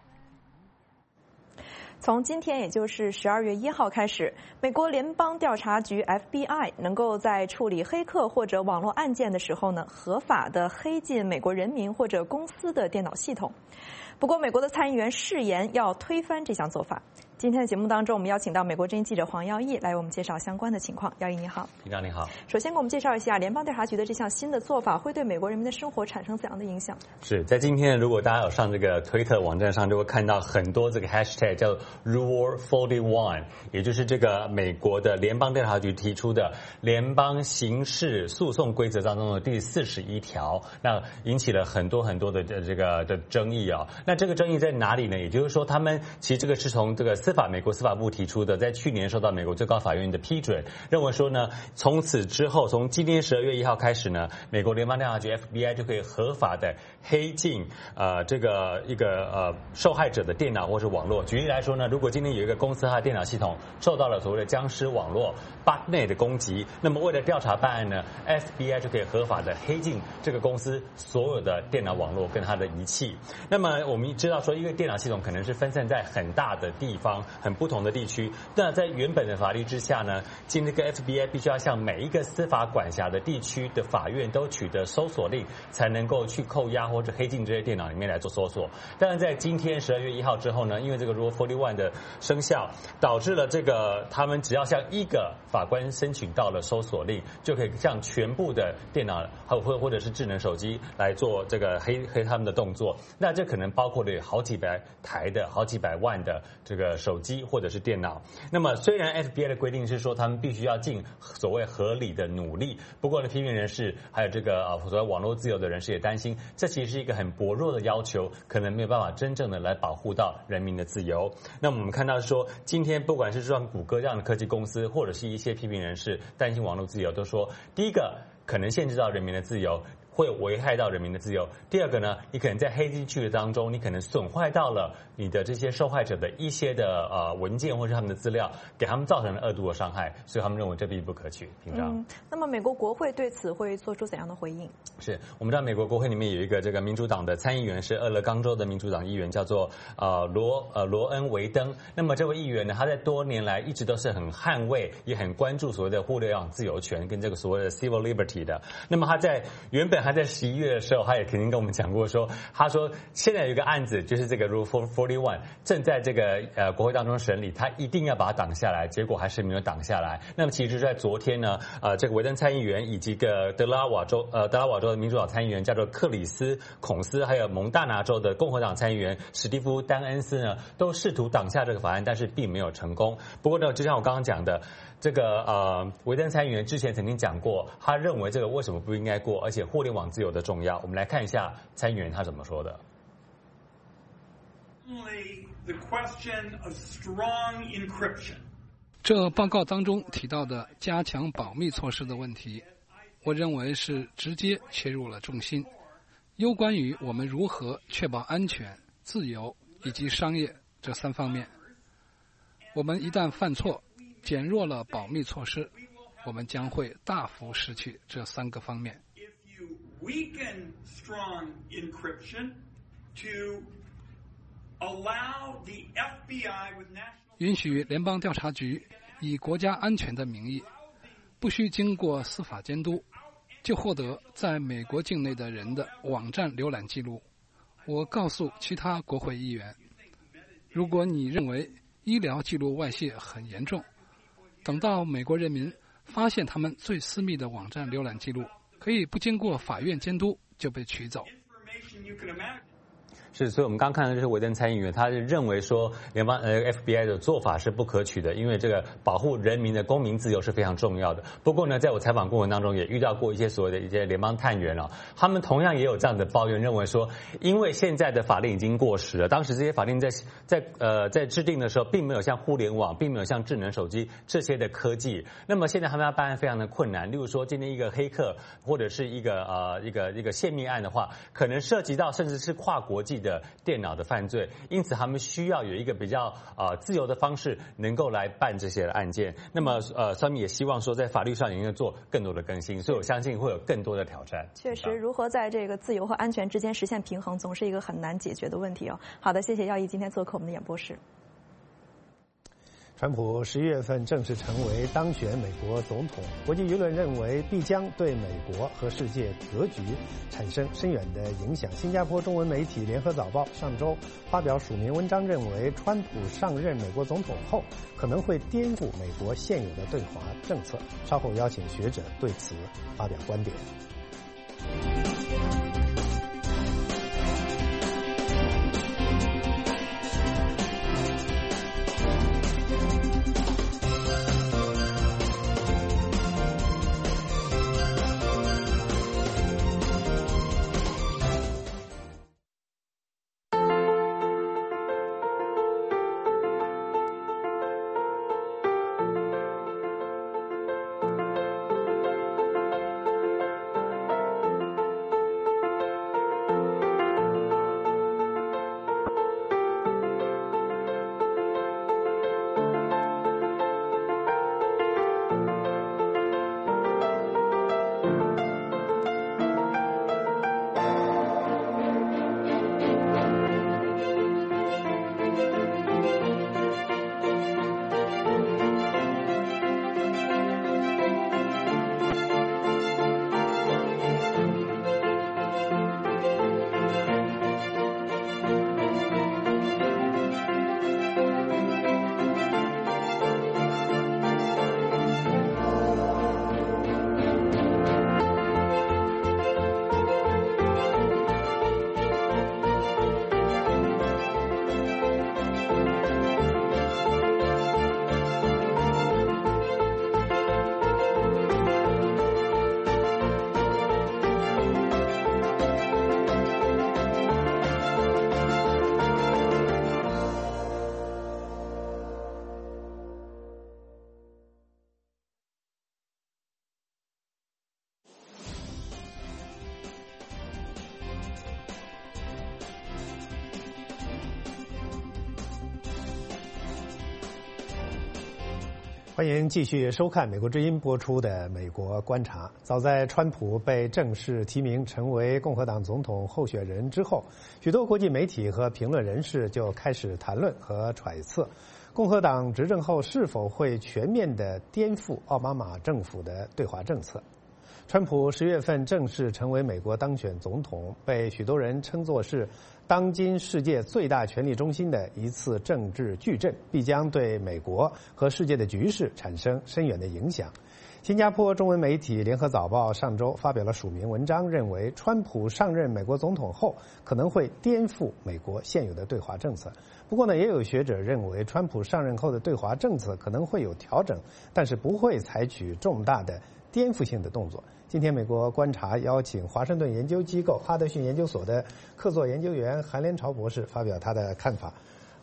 从今天，也就是十二月一号开始，美国联邦调查局 F B I 能够在处理黑客或者网络案件的时候呢，合法的黑进美国人民或者公司的电脑系统。不过，美国的参议员誓言要推翻这项做法。今天的节目当中，我们邀请到美国之音记者黄耀义来为我们介绍相关的情况。耀义你好。 局长你好。 首先给我们介绍一下联邦调查局的这项新的做法会对美国人民的生活产生怎样的影响？ 是在今天，如果大家有上这个推特网站上，就会看到很多这个 hashtag 叫 Rule 四十一，也就是这个美国的联邦调查局提出的联邦刑事诉讼规则当中的第四十一条，那引起了很多很多的这个的争议啊。那这个争议在哪里呢？也就是说，他们其实这个是从这个司法美国司法部提出的，在去年受到美国最高法院的批准，认为说呢，从此之后，从今天十二月一号开始呢，美国联邦调查局 F B I 就可以合法的黑进呃这个一个呃受害者的电脑或是网络。举例来说呢，如果今天有一个公司它的电脑系统受到了所谓的僵尸网络 botnet 的攻击，那么为了调查办案呢 ，F B I 就可以合法的黑进这个公司所有的电脑网络跟它的仪器。那么我们知道说，一个电脑系统可能是分散在很大的地方、很不同的地区。那在原本的法律之下呢，今天这个 F B I 必须要向每一个司法管辖的地区的法院都取得搜索令，才能够去扣押或者黑进这些电脑里面来做搜索。但是在今天十二月一号之后呢，因为这个 Rule 四十一的生效，导致了这个他们只要向一个法官申请到了搜索令，就可以向全部的电脑或或者是智能手机来做这个黑黑他们的动作。那这可能包括了好几百台的好几百万的这个手机或者是电脑。那么虽然 F B I 的规定是说他们必须要尽所谓合理的努力，不过呢，批评人士还有这个啊所谓网络自由的人士也担心，这其实是一个很薄弱的要求，可能没有办法真正的来保护到人民的自由。那么我们看到说，今天不管是像谷歌这样的科技公司，或者是一些批评人士担心网络自由，都说第一个可能限制到人民的自由，会危害到人民的自由。第二个呢，你可能在黑进去的当中，你可能损坏到了你的这些受害者的一些的呃文件或是他们的资料，给他们造成了恶度的伤害，所以他们认为这并不可取。平常、 嗯，那么美国国会对此会做出怎样的回应？ 是我们知道美国国会里面有一个这个民主党的参议员，是俄勒冈州的民主党议员，叫做呃罗呃罗恩维登。那么这位议员呢，他在多年来一直都是很捍卫，也很关注所谓的互联网自由权跟这个所谓的 civil liberty 的。那么他在原本他在十一月的时候，他也肯定跟我们讲过说，他说现在有一个案子，就是这个 Rule 四十一正在这个呃国会当中审理，他一定要把它挡下来，结果还是没有挡下来。那么其实在昨天呢，呃，这个维登参议员以及一个德拉瓦州呃德拉瓦州的民主党参议员叫做克里斯孔斯，还有蒙大拿州的共和党参议员史蒂夫丹恩斯呢，都试图挡下这个法案，但是并没有成功。不过呢，就像我刚刚讲的，这个呃维登参议员之前曾经讲过，他认为这个为什么不应该过，而且互联网自由的重要。我们来看一下参议员他怎么说的。 The question of strong encryption. 这报告当中提到的加强保密措施的问题，我认为是直接切入了重心，攸关于我们如何确保安全、自由以及商业这三方面。我们一旦犯错，减弱了保密措施，我们将会大幅失去这三个方面。 Weaken strong encryption to allow the F B I with national 允许联邦调查局以国家安全的名义，不需经过司法监督，就获得在美国境内的人的网站浏览记录。我告诉其他国会议员，如果你认为医疗记录外泄很严重，等到美国人民发现他们最私密的网站浏览记录，可以不经过法院监督就被取走。 是，所以我们刚看到这是维登参议员，他是认为说联邦呃 F B I 的做法是不可取的，因为这个保护人民的公民自由是非常重要的。不过呢，在我采访过程当中也遇到过一些所谓的一些联邦探员啊，他们同样也有这样的抱怨，认为说，因为现在的法令已经过时了，当时这些法令在在呃在制定的时候，并没有像互联网，并没有像智能手机这些的科技，那么现在他们要办案非常的困难。例如说，今天一个黑客或者是一个呃一个一个泄密案的话，可能涉及到甚至是跨国际的电脑的犯罪，因此他们需要有一个比较呃自由的方式，能够来办这些案件。那么呃，酸米也希望说，在法律上也应该做更多的更新，所以我相信会有更多的挑战。 确实，如何在这个自由和安全之间实现平衡，总是一个很难解决的问题哦。好的，谢谢耀毅今天做客我们的演播室。 川普十一月份正式成为当选美国总统，国际舆论认为必将对美国和世界格局产生深远的影响。新加坡中文媒体《联合早报》上周发表署名文章，认为川普上任美国总统后可能会颠覆美国现有的对华政策。稍后邀请学者对此发表观点。欢迎继续收看美国之音播出的《美国观察》。早在川普被正式提名成为共和党总统候选人之后，许多国际媒体和评论人士就开始谈论和揣测，共和党执政后是否会全面地颠覆奥巴马政府的对华政策。川普十月份正式成为美国当选总统，被许多人称作是当今世界最大权力中心的一次政治巨震，必将对美国和世界的局势产生深远的影响。新加坡中文媒体《联合早报》上周发表了署名文章，认为川普上任美国总统后可能会颠覆美国现有的对华政策。不过呢，也有学者认为，川普上任后的对华政策可能会有调整，但是不会采取重大的颠覆性的动作。今天美国观察邀请华盛顿研究机构哈德逊研究所的客座研究员韩连朝博士发表他的看法。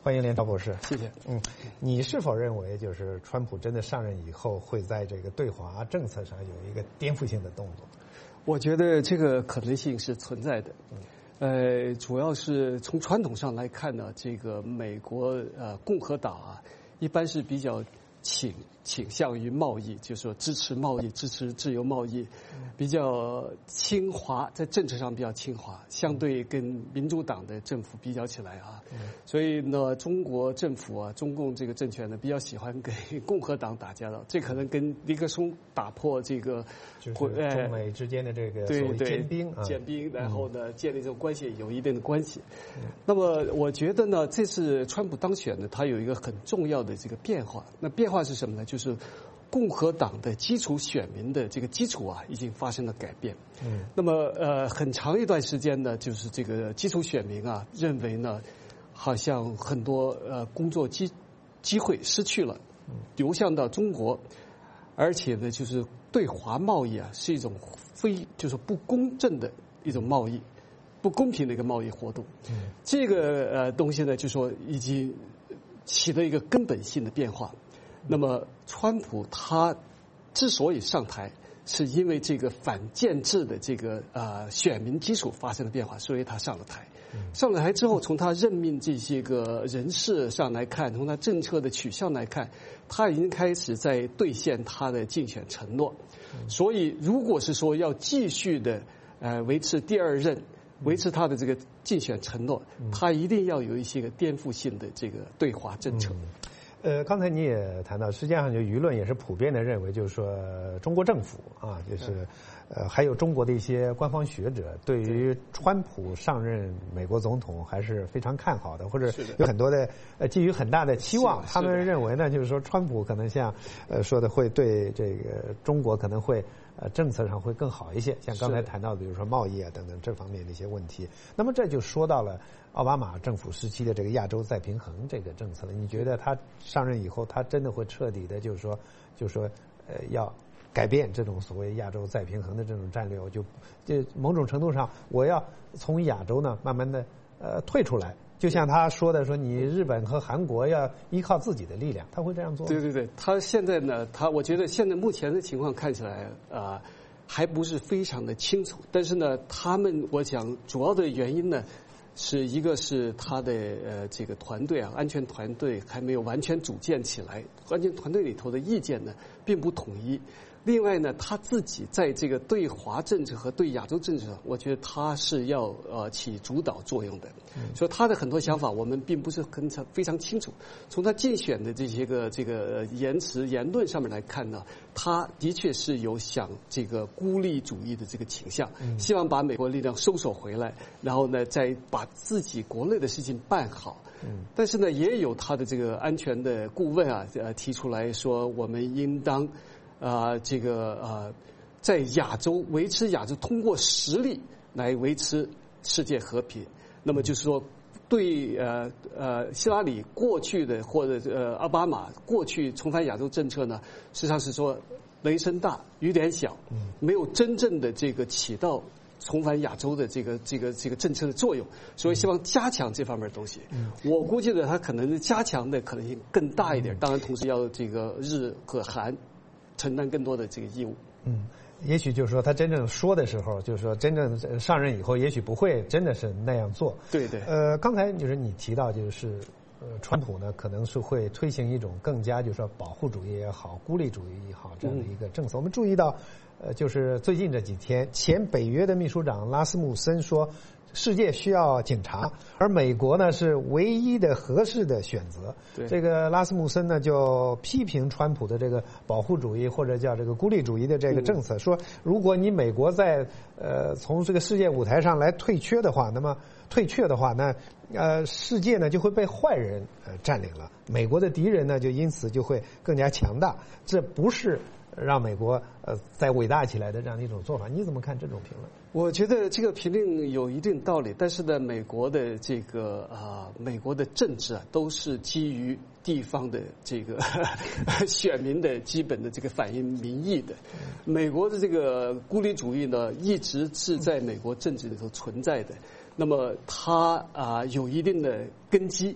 欢迎连朝博士。 谢谢。 嗯，你是否认为就是川普真的上任以后会在这个对华政策上有一个颠覆性的动作？ 我觉得这个可能性是存在的。呃，主要是从传统上来看呢，这个美国呃共和党啊，一般是比较倾倾向于贸易，就是说支持贸易、支持自由贸易，比较亲华，在政治上比较亲华，相对跟民主党的政府比较起来啊，所以呢，中国政府啊，中共这个政权呢，比较喜欢跟共和党打交道，这可能跟尼克松打破这个就是中美之间的这个所谓坚冰啊， 坚冰，然后呢，建立这种关系有一定的关系。那么，我觉得呢，这次川普当选呢，他有一个很重要的这个变化，那变化是什么呢？就是共和党的基础选民的这个基础啊，已经发生了改变。嗯，那么呃，很长一段时间呢，就是这个基础选民啊，认为呢，好像很多呃工作机机会失去了，流向到中国，而且呢，就是对华贸易啊是一种非就是不公正的一种贸易，不公平的一个贸易活动。嗯，这个呃东西呢，就说已经起了一个根本性的变化。那么，川普他之所以上台，是因为这个反建制的这个呃选民基础发生了变化，所以他上了台。上了台之后，从他任命这些个人事上来看，从他政策的取向来看，他已经开始在兑现他的竞选承诺。所以，如果是说要继续的呃维持第二任，维持他的这个竞选承诺，他一定要有一些个颠覆性的这个对华政策。 呃，刚才你也谈到，实际上就舆论也是普遍的认为，就是说中国政府啊，就是呃，还有中国的一些官方学者，对于川普上任美国总统还是非常看好的，或者有很多的呃寄予很大的期望。他们认为呢，就是说川普可能像呃说的会对这个中国可能会呃政策上会更好一些，像刚才谈到的，比如说贸易啊等等这方面的一些问题。那么这就说到了奥巴马政府时期的这个亚洲再平衡这个政策了。你觉得他上任以后，他真的会彻底的，就是说，就是说，呃，要改变这种所谓亚洲再平衡的这种战略？我就，就某种程度上，我要从亚洲呢慢慢的呃退出来。就像他说的，说你日本和韩国要依靠自己的力量，他会这样做吗？ 对对对，他现在呢，他我觉得现在目前的情况看起来啊、呃，还不是非常的清楚。但是呢，他们我讲主要的原因呢。是一个是他的呃这个团队啊，安全团队还没有完全组建起来，安全团队里头的意见呢并不统一。另外呢，他自己在这个对华政策和对亚洲政策上，我觉得他是要呃起主导作用的。所以他的很多想法我们并不是很非常清楚。从他竞选的这些个这个言辞言论上面来看呢，他的确是有想这个孤立主义的这个倾向，希望把美国力量收缩回来，然后呢再把自己国内的事情办好。但是呢，也有他的这个安全的顾问啊，呃提出来说，我们应当。啊、呃，这个呃，在亚洲维持亚洲，通过实力来维持世界和平。那么就是说，对呃呃希拉里过去的或者呃奥巴马过去重返亚洲政策呢，实际上是说雷声大雨点小，没有真正的这个起到重返亚洲的这个这个这个政策的作用，所以希望加强这方面的东西。我估计呢，它可能加强的可能性更大一点。当然，同时要这个日和韩。承担更多的这个义务。 嗯，也许就是说他真正说的时候，就是说真正上任以后，也许不会真的是那样做。 对对。 呃，刚才就是你提到，就是呃，川普呢可能是会推行一种更加就是说保护主义也好、孤立主义也好这样的一个政策。嗯、我们注意到，呃，就是最近这几天，前北约的秘书长拉斯穆森说。世界需要警察，而美国呢是唯一的合适的选择。这个拉斯穆森呢就批评川普的这个保护主义或者叫这个孤立主义的这个政策，嗯、说如果你美国在呃从这个世界舞台上来退却的话，那么退却的话，那呃世界呢就会被坏人呃占领了，美国的敌人呢就因此就会更加强大，这不是让美国呃再伟大起来的这样的一种做法。你怎么看这种评论？ 我觉得这个评论有一定道理，但是呢，美国的这个啊、呃，美国的政治啊，都是基于地方的这个选民的基本的这个反映民意的。美国的这个孤立主义呢，一直是在美国政治里头存在的。那么它啊、呃、有一定的根基。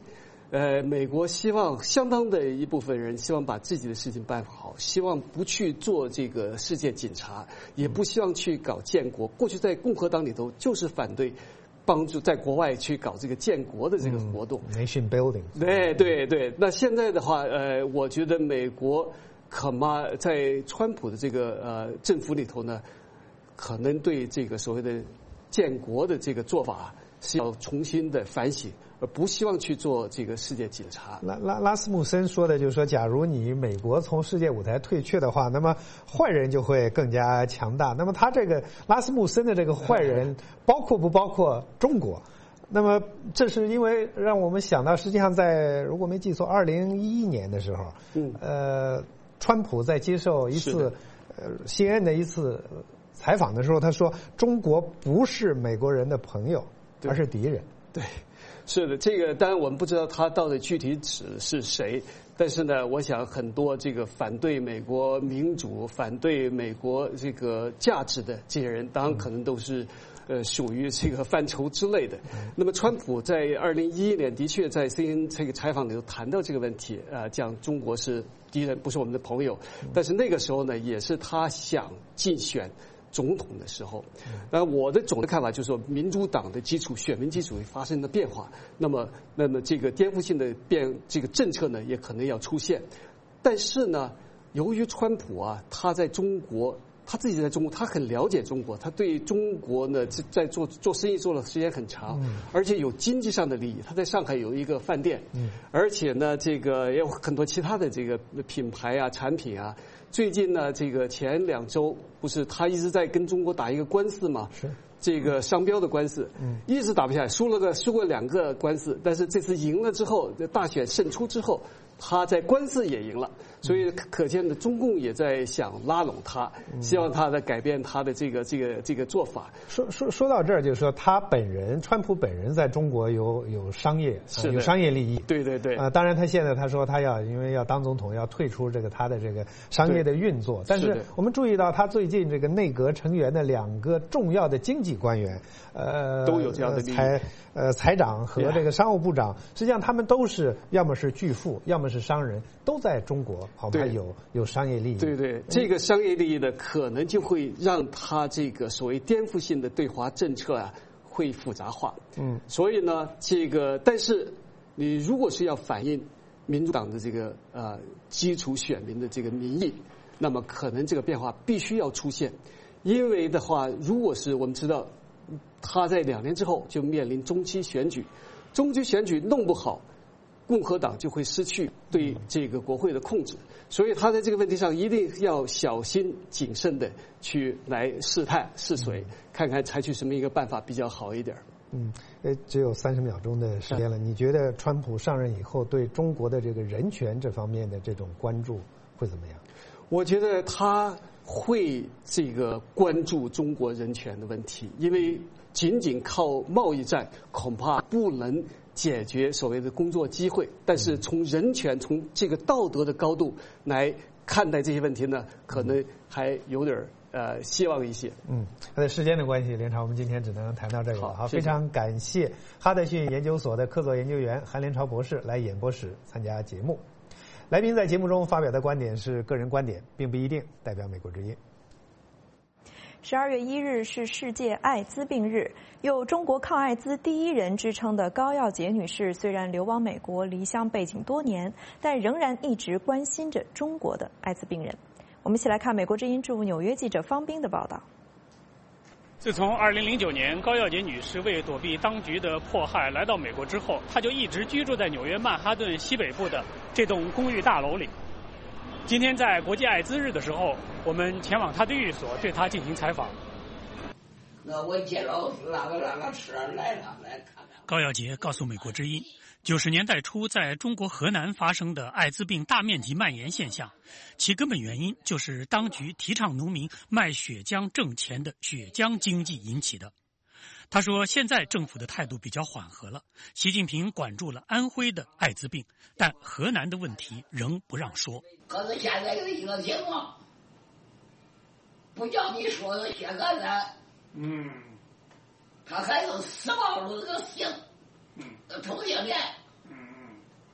呃，美国希望相当的一部分人希望把自己的事情办好，希望不去做这个世界警察，也不希望去搞建国。过去在共和党里头就是反对帮助在国外去搞这个建国的这个活动。 嗯、Nation building。 对对对，那现在的话，呃，我觉得美国恐怕在川普的这个呃政府里头呢，可能对这个所谓的建国的这个做法是要重新的反省。而不希望去做这个世界警察。 拉拉拉斯穆森说的就是说，假如你美国从世界舞台退却的话，那么坏人就会更加强大。那么他这个拉斯穆森的这个坏人，包括不包括中国？那么这是因为让我们想到，实际上在如果没记错，二零一一年的时候，嗯，呃，川普在接受一次呃 C N N 的一次采访的时候，他说中国不是美国人的朋友，而是敌人。 对。是的，这个当然我们不知道他到底具体指是谁，但是呢，我想很多这个反对美国民主、反对美国这个价值的这些人，当然可能都是呃属于这个范畴之类的。那么，川普在二零一一年的确在 C N N 这个采访里头谈到这个问题，啊，讲中国是敌人，不是我们的朋友。但是那个时候呢，也是他想竞选总统的时候，那我的总的看法就是说，民主党的基础、选民基础会发生的变化，那么，那么这个颠覆性的变这个政策呢，也可能要出现。但是呢，由于川普啊，他在中国，他自己在中国，他很了解中国，他对中国呢在做做生意做了时间很长，嗯、而且有经济上的利益。他在上海有一个饭店，嗯、而且呢，这个也有很多其他的这个品牌啊、产品啊。最近呢，这个前两周不是他一直在跟中国打一个官司嘛？是这个商标的官司，嗯，一直打不下来，输了个输过两个官司，但是这次赢了之后，大选胜出之后，他在官司也赢了，所以可见的中共也在想拉拢他，希望他的改变他的这个这个这个做法。 说说说到这儿，就是说他本人，川普本人在中国有有商业， 是有商业利益。 对对对。 啊、呃，当然他现在他说他要因为要当总统，要退出这个他的这个商业的运作。但是我们注意到他最近这个内阁成员的两个重要的经济官员，呃， 都有这样的利益。 财呃财长和这个商务部长，实际上他们都是要么是巨富，要么是商人，都在中国恐怕有有商业利益。 对对，这个商业利益呢，可能就会让他这个所谓颠覆性的对华政策啊，会复杂化。嗯，所以呢，这个但是你如果是要反映民主党的这个呃基础选民的这个民意，那么可能这个变化必须要出现，因为的话，如果是我们知道他在两年之后就面临中期选举，中期选举弄不好，共和党就会失去对这个国会的控制，所以他在这个问题上一定要小心谨慎的去来试探试水，看看采取什么一个办法比较好一点。 嗯，呃，只有三十秒钟的时间了，你觉得川普上任以后对中国的这个人权这方面的这种关注会怎么样？ 我觉得他会这个关注中国人权的问题，因为仅仅靠贸易战恐怕不能解决所谓的工作机会，但是从人权、从这个道德的高度来看待这些问题呢，可能还有点呃希望一些。嗯， 那时间的关系，连潮，我们今天只能谈到这个了。好，非常感谢哈德逊研究所的客座研究员韩连潮博士来演播室参加节目。来宾在节目中发表的观点是个人观点，并不一定代表美国之音。 十二月一日是世界艾滋病日，有中国抗艾滋第一人之称的高耀洁女士，虽然流亡美国，离乡背井多年，但仍然一直关心着中国的艾滋病人。我们一起来看美国之音驻纽约记者方斌的报道。 自从二零零九年高耀洁女士为躲避当局的迫害来到美国之后，她就一直居住在纽约曼哈顿西北部的这栋公寓大楼里。今天在国际艾滋日的时候，我们前往她的寓所对她进行采访。 那我接老师那个那个车来了来看看。 高耀洁告诉美国之音，九十年代初在中国河南发生的艾滋病大面积蔓延现象，其根本原因就是当局提倡农民卖血浆挣钱的血浆经济引起的。他说，现在政府的态度比较缓和了，习近平管住了安徽的艾滋病，但河南的问题仍不让说。 可是现在的一个情况，不叫你说的血感染，嗯，他还有死亡的这个性，嗯，同性恋，嗯，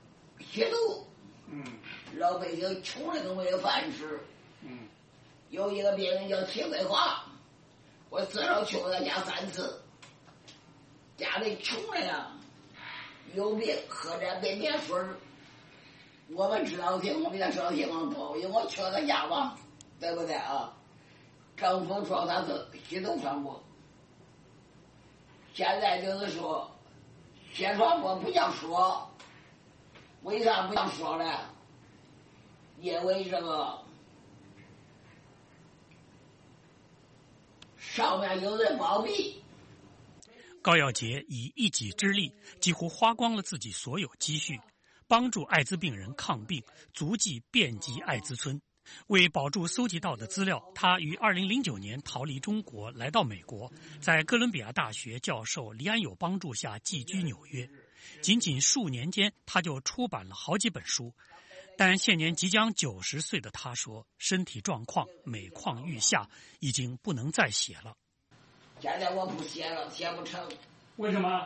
吸毒，嗯，老百姓穷的都没有饭吃，嗯，有一个病人叫齐桂华，我至少去过他家三次，家里穷的呀，有病喝点白面水儿，我们知道情况比他知道情况多，因为我去他家嘛，对不对啊？政府说他是吸毒传播，现在就是说，先传播不想说，为啥不想说呢？因为这个上面有人包庇。 高耀杰以一己之力，几乎花光了自己所有积蓄，帮助艾滋病人抗病，足迹遍及艾滋村。为保住搜集到的资料，他于二零零九年逃离中国，来到美国，在哥伦比亚大学教授黎安友帮助下寄居纽约。仅仅数年间，他就出版了好几本书。但现年即将九十岁的他说，身体状况每况愈下，已经不能再写了。 现在我不写了，写不成。 为什么？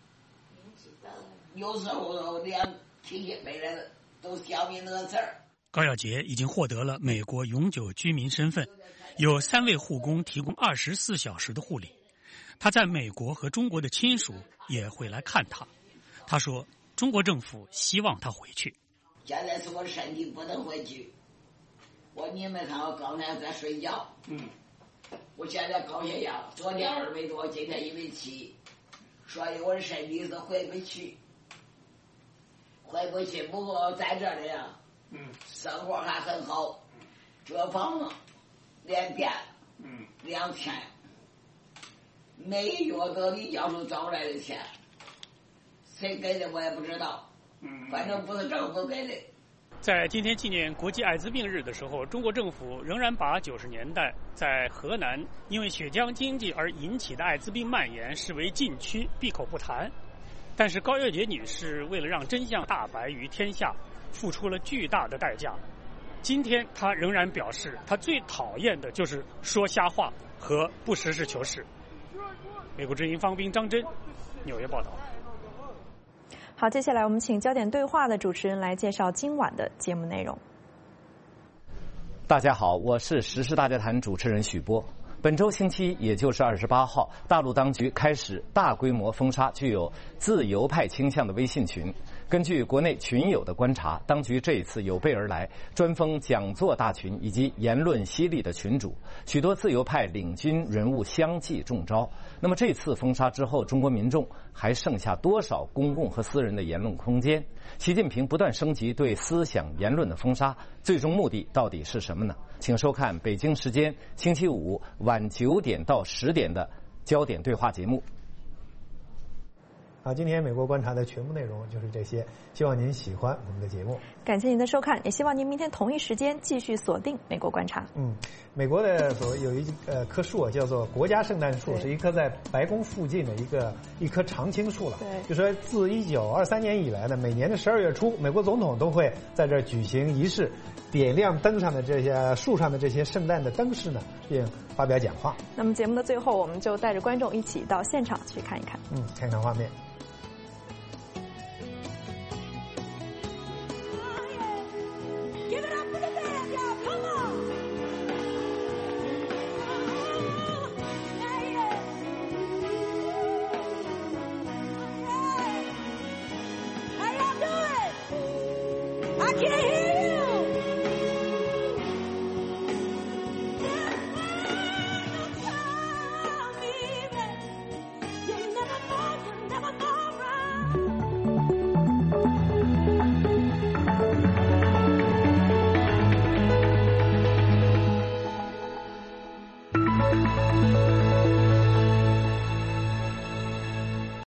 有时候连提起背来都想不起那个字儿。 高耀杰已经获得了美国永久居民身份，有三位护工提供二十四小时的护理。他在美国和中国的亲属也会来看他。他说，中国政府希望他回去。 现在是我的身体不能回去，我你们看我刚才在睡觉，嗯，我现在高血压，昨天二百多，今天一百七，所以我的身体是回不去，回不去。不过在这里啊，嗯，生活还很好，这房子连电，嗯，两千，每月都李教授找来的钱，谁给的我也不知道。反正不是政府给的。 在今天纪念国际艾滋病日的时候，中国政府仍然把九十年代在河南因为血浆经济而引起的艾滋病蔓延视为禁区，闭口不谈。但是高耀杰女士为了让真相大白于天下，付出了巨大的代价。今天她仍然表示，她最讨厌的就是说瞎话和不实事求是。美国之音方斌、张真，纽约报道。 好，接下来我们请焦点对话的主持人来介绍今晚的节目内容。 大家好，我是时事大家谈主持人许波。本周星期一，也就是二十八号，大陆当局开始大规模封杀具有自由派倾向的微信群。根据国内群友的观察，当局这一次有备而来，专封讲座大群以及言论犀利的群主，许多自由派领军人物相继中招。那么这次封杀之后，中国民众还剩下多少公共和私人的言论空间？习近平不断升级对思想言论的封杀，最终目的到底是什么呢？请收看北京时间星期五晚九点到十点的焦点对话节目。 好，今天美国观察的全部内容就是这些，希望您喜欢我们的节目。 感谢您的收看，也希望您明天同一时间继续锁定美国观察。 嗯，美国的所谓有一呃棵树啊，叫做国家圣诞树，是一棵在白宫附近的一个一棵常青树了。对，就说自一九二三年以来呢，每年的十二月初，美国总统都会在这儿举行仪式，点亮灯上的这些树上的这些圣诞的灯饰呢，并发表讲话。 那么节目的最后，我们就带着观众一起到现场去看一看。 嗯，看看画面。 I can't hear